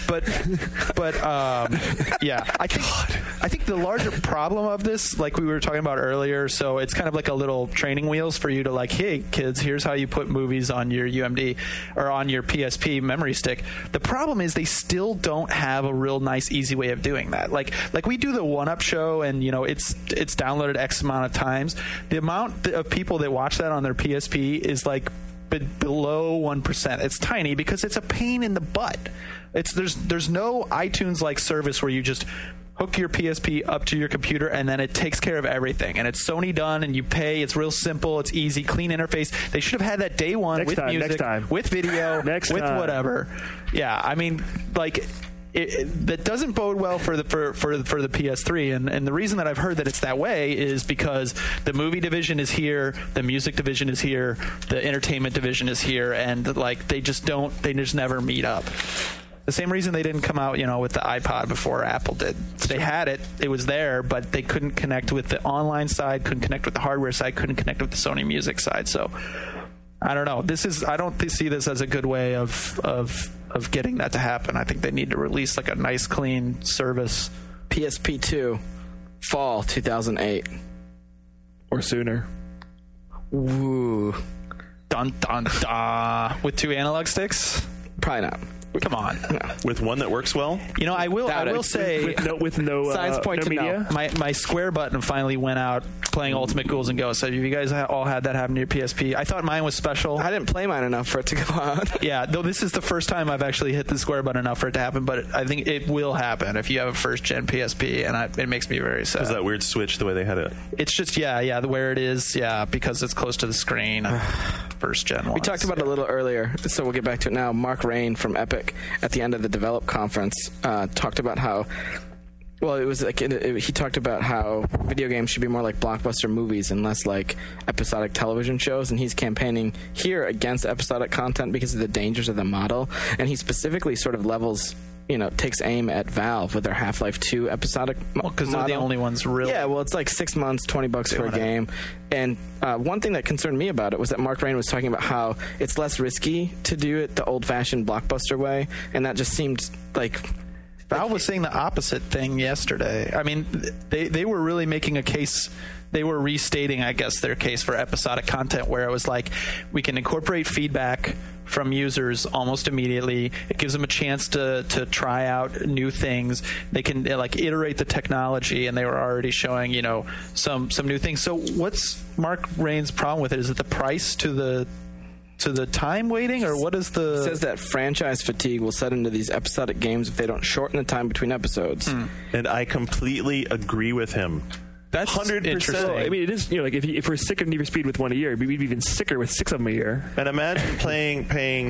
I think the larger problem of this, like we were talking about earlier, so it's kind of like a little training wheels for you to like, hey kids, here's how you put movies on your UMD or on your PSP memory stick. The problem is they still don't have a real nice, easy way of doing that. Like we do the 1UP show, and it's downloaded X amount of times. The amount of people that watch that on their PSP is like below 1%. It's tiny because it's a pain in the butt. There's no iTunes like service where you just hook your PSP up to your computer and then it takes care of everything. And it's Sony done, and you pay. It's real simple. It's easy, clean interface. They should have had that day one with music, with video, with whatever. Yeah, I mean, like. That doesn't bode well for the PS3, and the reason that I've heard that it's that way is because the movie division is here, the music division is here, the entertainment division is here, and like they just never meet up. The same reason they didn't come out, with the iPod before Apple did. They had it was there, but they couldn't connect with the online side, couldn't connect with the hardware side, couldn't connect with the Sony music side. So I don't know. I don't see this as a good way of getting that to happen. I think they need to release like a nice, clean service. PSP 2, fall 2008 or sooner. Woo! Dun dun dun! With 2 analog sticks? Probably not. Come on. No. With one that works well? I will say with no signs point no to media. no. My square button finally went out playing Ultimate Ghouls and Ghosts. Have you guys all had that happen to your PSP? I thought mine was special. I didn't play mine enough for it to go out. Yeah, though this is the first time I've actually hit the square button enough for it to happen, but I think it will happen if you have a first-gen PSP, and it makes me very sad. Is that weird switch the way they had it? It's just, where it is, because it's close to the screen. First-gen ones. We talked about it a little earlier, so we'll get back to it now. Mark Rain from Epic at the end of the Develop conference talked about how it was like he talked about how video games should be more like blockbuster movies and less like episodic television shows, and he's campaigning here against episodic content because of the dangers of the model, and he specifically sort of takes aim at Valve with their Half-Life 2 episodic model. Because they're the only ones really. Yeah, well, it's like 6 months, $20 for a game. And one thing that concerned me about it was that Mark Rain was talking about how it's less risky to do it the old-fashioned blockbuster way, and that just seemed like... Valve was saying the opposite thing yesterday. I mean, they were really making a case. They were restating, I guess, their case for episodic content, where it was like, we can incorporate feedback from users almost immediately. It gives them a chance to try out new things. They can iterate the technology, and they were already showing some new things. So what's Mark Rain's problem with it? Is it the price to the time waiting, or what is the... It says that franchise fatigue will set into these episodic games if they don't shorten the time between episodes. And I completely agree with him. That's 100%. interesting. I mean, it is, like if we're sick of Need for Speed with one a year, we'd be even sicker with 6 of them a year. And imagine paying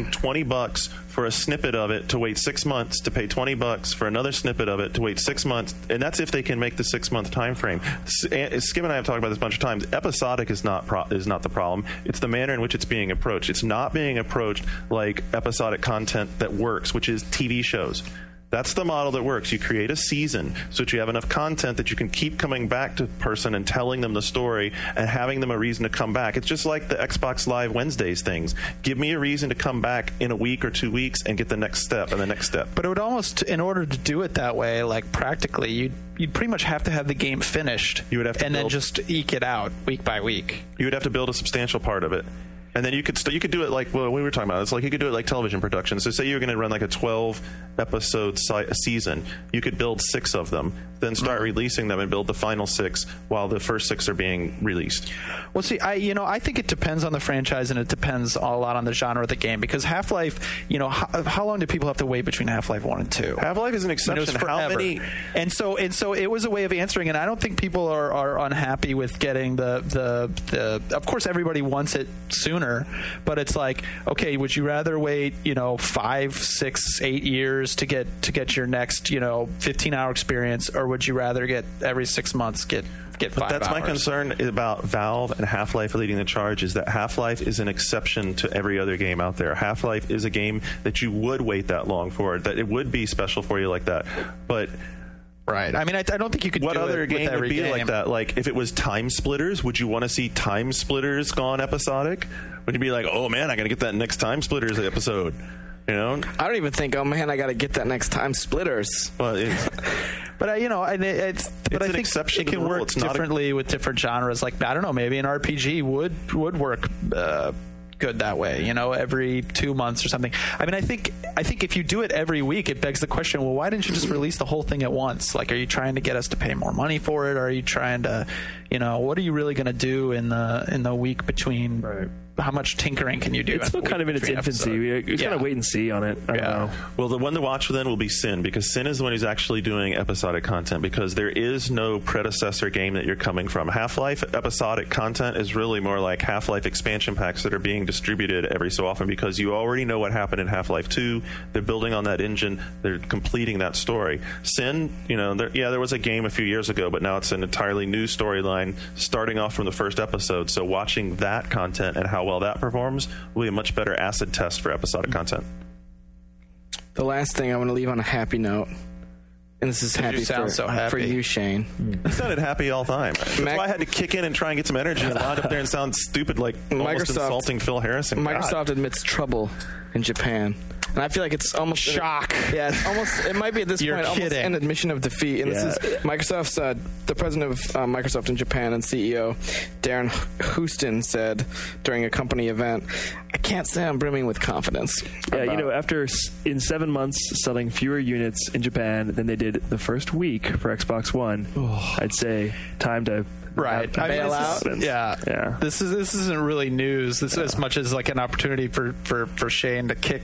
$20 for a snippet of it to wait 6 months, to pay $20 for another snippet of it to wait 6 months, and that's if they can make the 6 month time frame. Skip and I have talked about this a bunch of times. Episodic is not the problem. It's the manner in which it's being approached. It's not being approached like episodic content that works, which is TV shows. That's the model that works. You create a season so that you have enough content that you can keep coming back to the person and telling them the story and having them a reason to come back. It's just like the Xbox Live Wednesdays things. Give me a reason to come back in a week or 2 weeks and get the next step and the next step. But it would almost, in order to do it that way, like practically, you'd pretty much have to have the game finished. You would have to then just eke it out week by week. You would have to build a substantial part of it. And then you could do it like we were talking about. It's like you could do it like television production. So say you're going to run like a 12-episode season. You could build 6 of them, then start releasing them and build the final 6 while the first 6 are being released. Well, see, I think it depends on the franchise, and it depends a lot on the genre of the game. Because Half-Life, how long do people have to wait between Half-Life 1 and 2? Half-Life is an exception. How many? And so it was a way of answering. And I don't think people are unhappy with getting the. Of course, everybody wants it sooner. But it's like, okay, would you rather wait 5, 6, 8 years to get your next 15-hour experience, or would you rather get every 6 months get 5 But that's hours? my concern about Valve and Half-Life leading the charge, is that Half-Life is an exception to every other game out there. Half-Life is a game that you would wait that long for, that it would be special for you like that. But Right. I mean, I don't think you could What do other it game with every would be game. like that? Like, if it was Time Splitters, would you want to see Time Splitters gone episodic? Would you be like, oh man, I got to get that next Time Splitters episode? You know? I don't even think, oh man, I got to get that next Time Splitters. Well, it's, But I think exception it to the can rule. work It's not a- differently with different genres. Like, I don't know, maybe an RPG would work good that way. You know, every 2 months or something. I mean, I think if you do it every week, it begs the question: well, why didn't you just release the whole thing at once? Like, are you trying to get us to pay more money for it? Or are you trying to, you know, what are you really going to do in the week between? Right. How much tinkering can you do? It's still kind of in its between infancy. episodes? We just gotta wait and see on it. I don't know. well, the one to watch then will be Sin, because Sin is the one who's actually doing episodic content, because there is no predecessor game that you're coming from. Half-Life episodic content is really more like Half-Life expansion packs that are being distributed every so often, because you already know what happened in Half-Life 2. They're building on that engine. They're completing that story. Sin, you know, there was a game a few years ago, but now it's an entirely new storyline starting off from the first episode. So watching that content and how well that performs will be a much better acid test for episodic content. The last thing I want to leave on a happy note, and this is happy sound so happy. for you, Shane. I sounded happy all the time. That's why I had to kick in and try and get some energy and line up there and sound stupid, like almost insulting Phil Harrison. Microsoft admits trouble in Japan. And I feel like it's almost shock. It's almost. It might be at this You're point almost kidding. an admission of defeat. And this is Microsoft's the president of Microsoft in Japan and CEO Darren Houston said during a company event, "I can't say I'm brimming with confidence." Yeah, you know, after in 7 months selling fewer units in Japan than they did the first week for Xbox One, I'd say time to Right. bail out. Yeah. This isn't really news. This is as much as like an opportunity for Shane to kick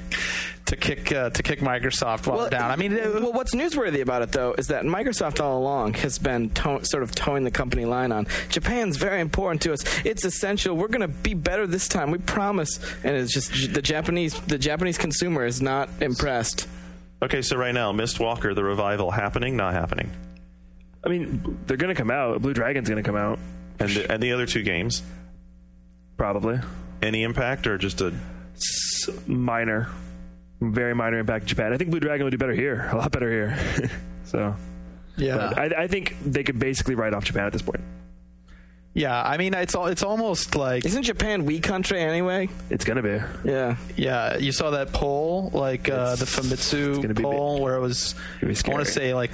Microsoft while they're down. I mean, well, what's newsworthy about it though is that Microsoft all along has been sort of towing the company line on Japan's very important to us. It's essential. We're going to be better this time. We promise. And it's just the Japanese consumer is not impressed. Okay, so right now, Mistwalker, the revival, happening, not happening? I mean, they're going to come out. Blue Dragon's going to come out. And the other two games? Probably. Any impact or just a... Minor. Very minor impact in Japan. I think Blue Dragon would do better here. A lot better here. So, yeah. But I think they could basically write off Japan at this point. Yeah, I mean, it's almost like... Isn't Japan Wii country anyway? It's going to be. Yeah. Yeah, you saw that poll, like the Famitsu poll, where it was, I want to say, like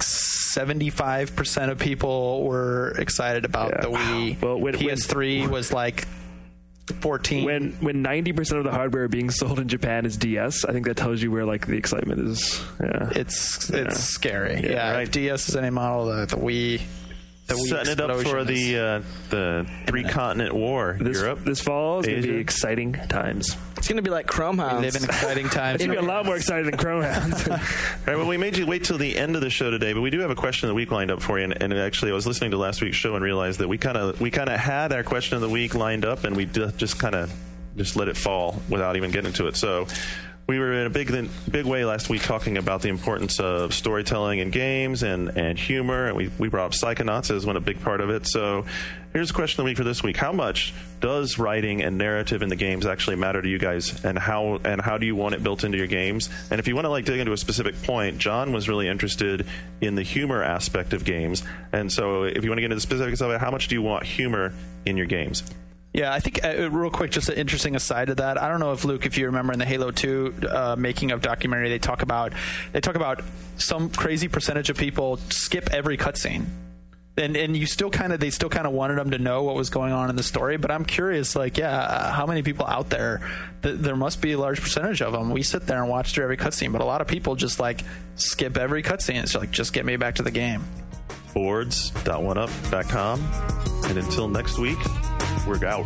75% of people were excited about the Wii. Well, PS3 was like 14. When 90% of the hardware being sold in Japan is DS, I think that tells you where like the excitement is. Yeah. It's scary. Yeah, right. If DS is any model, the Wii... Setting it up for the three-continent war. Europe. This fall is going to Asia. be exciting times. It's going to be like Chrome Hounds. We live in exciting times. It's going to be a lot more exciting than Chrome Hounds. All right, well, we made you wait till the end of the show today, but we do have a question of the week lined up for you. And actually, I was listening to last week's show and realized that we kind of had our question of the week lined up, and we just let it fall without even getting to it. So we were in a big way last week talking about the importance of storytelling in games and humor, and we brought up Psychonauts as a big part of it. So here's a question of the week for this week: how much does writing and narrative in the games actually matter to you guys, and how do you want it built into your games? And if you want to dig into a specific point, John was really interested in the humor aspect of games, and so if you want to get into the specifics of it, how much do you want humor in your games? Yeah, I think real quick, just an interesting aside to that. I don't know if Luke, if you remember in the Halo 2 making of documentary, they talk about some crazy percentage of people skip every cutscene, and they still kind of wanted them to know what was going on in the story. But I'm curious, how many people out there? There must be a large percentage of them. We sit there and watch through every cutscene, but a lot of people just skip every cutscene. It's just get me back to the game. Boards.oneup.com, and until next week, we're out.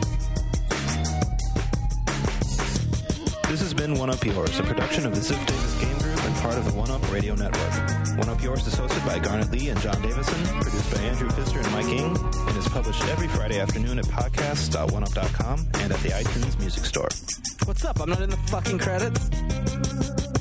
This has been One Up Yours, a production of the Ziff Davis Game Group and part of the One Up Radio Network. One Up Yours is hosted by Garnet Lee and John Davison, produced by Andrew Pfister and Mike Ing, and is published every Friday afternoon at podcasts.oneup.com and at the iTunes Music Store. What's up? I'm not in the fucking credits.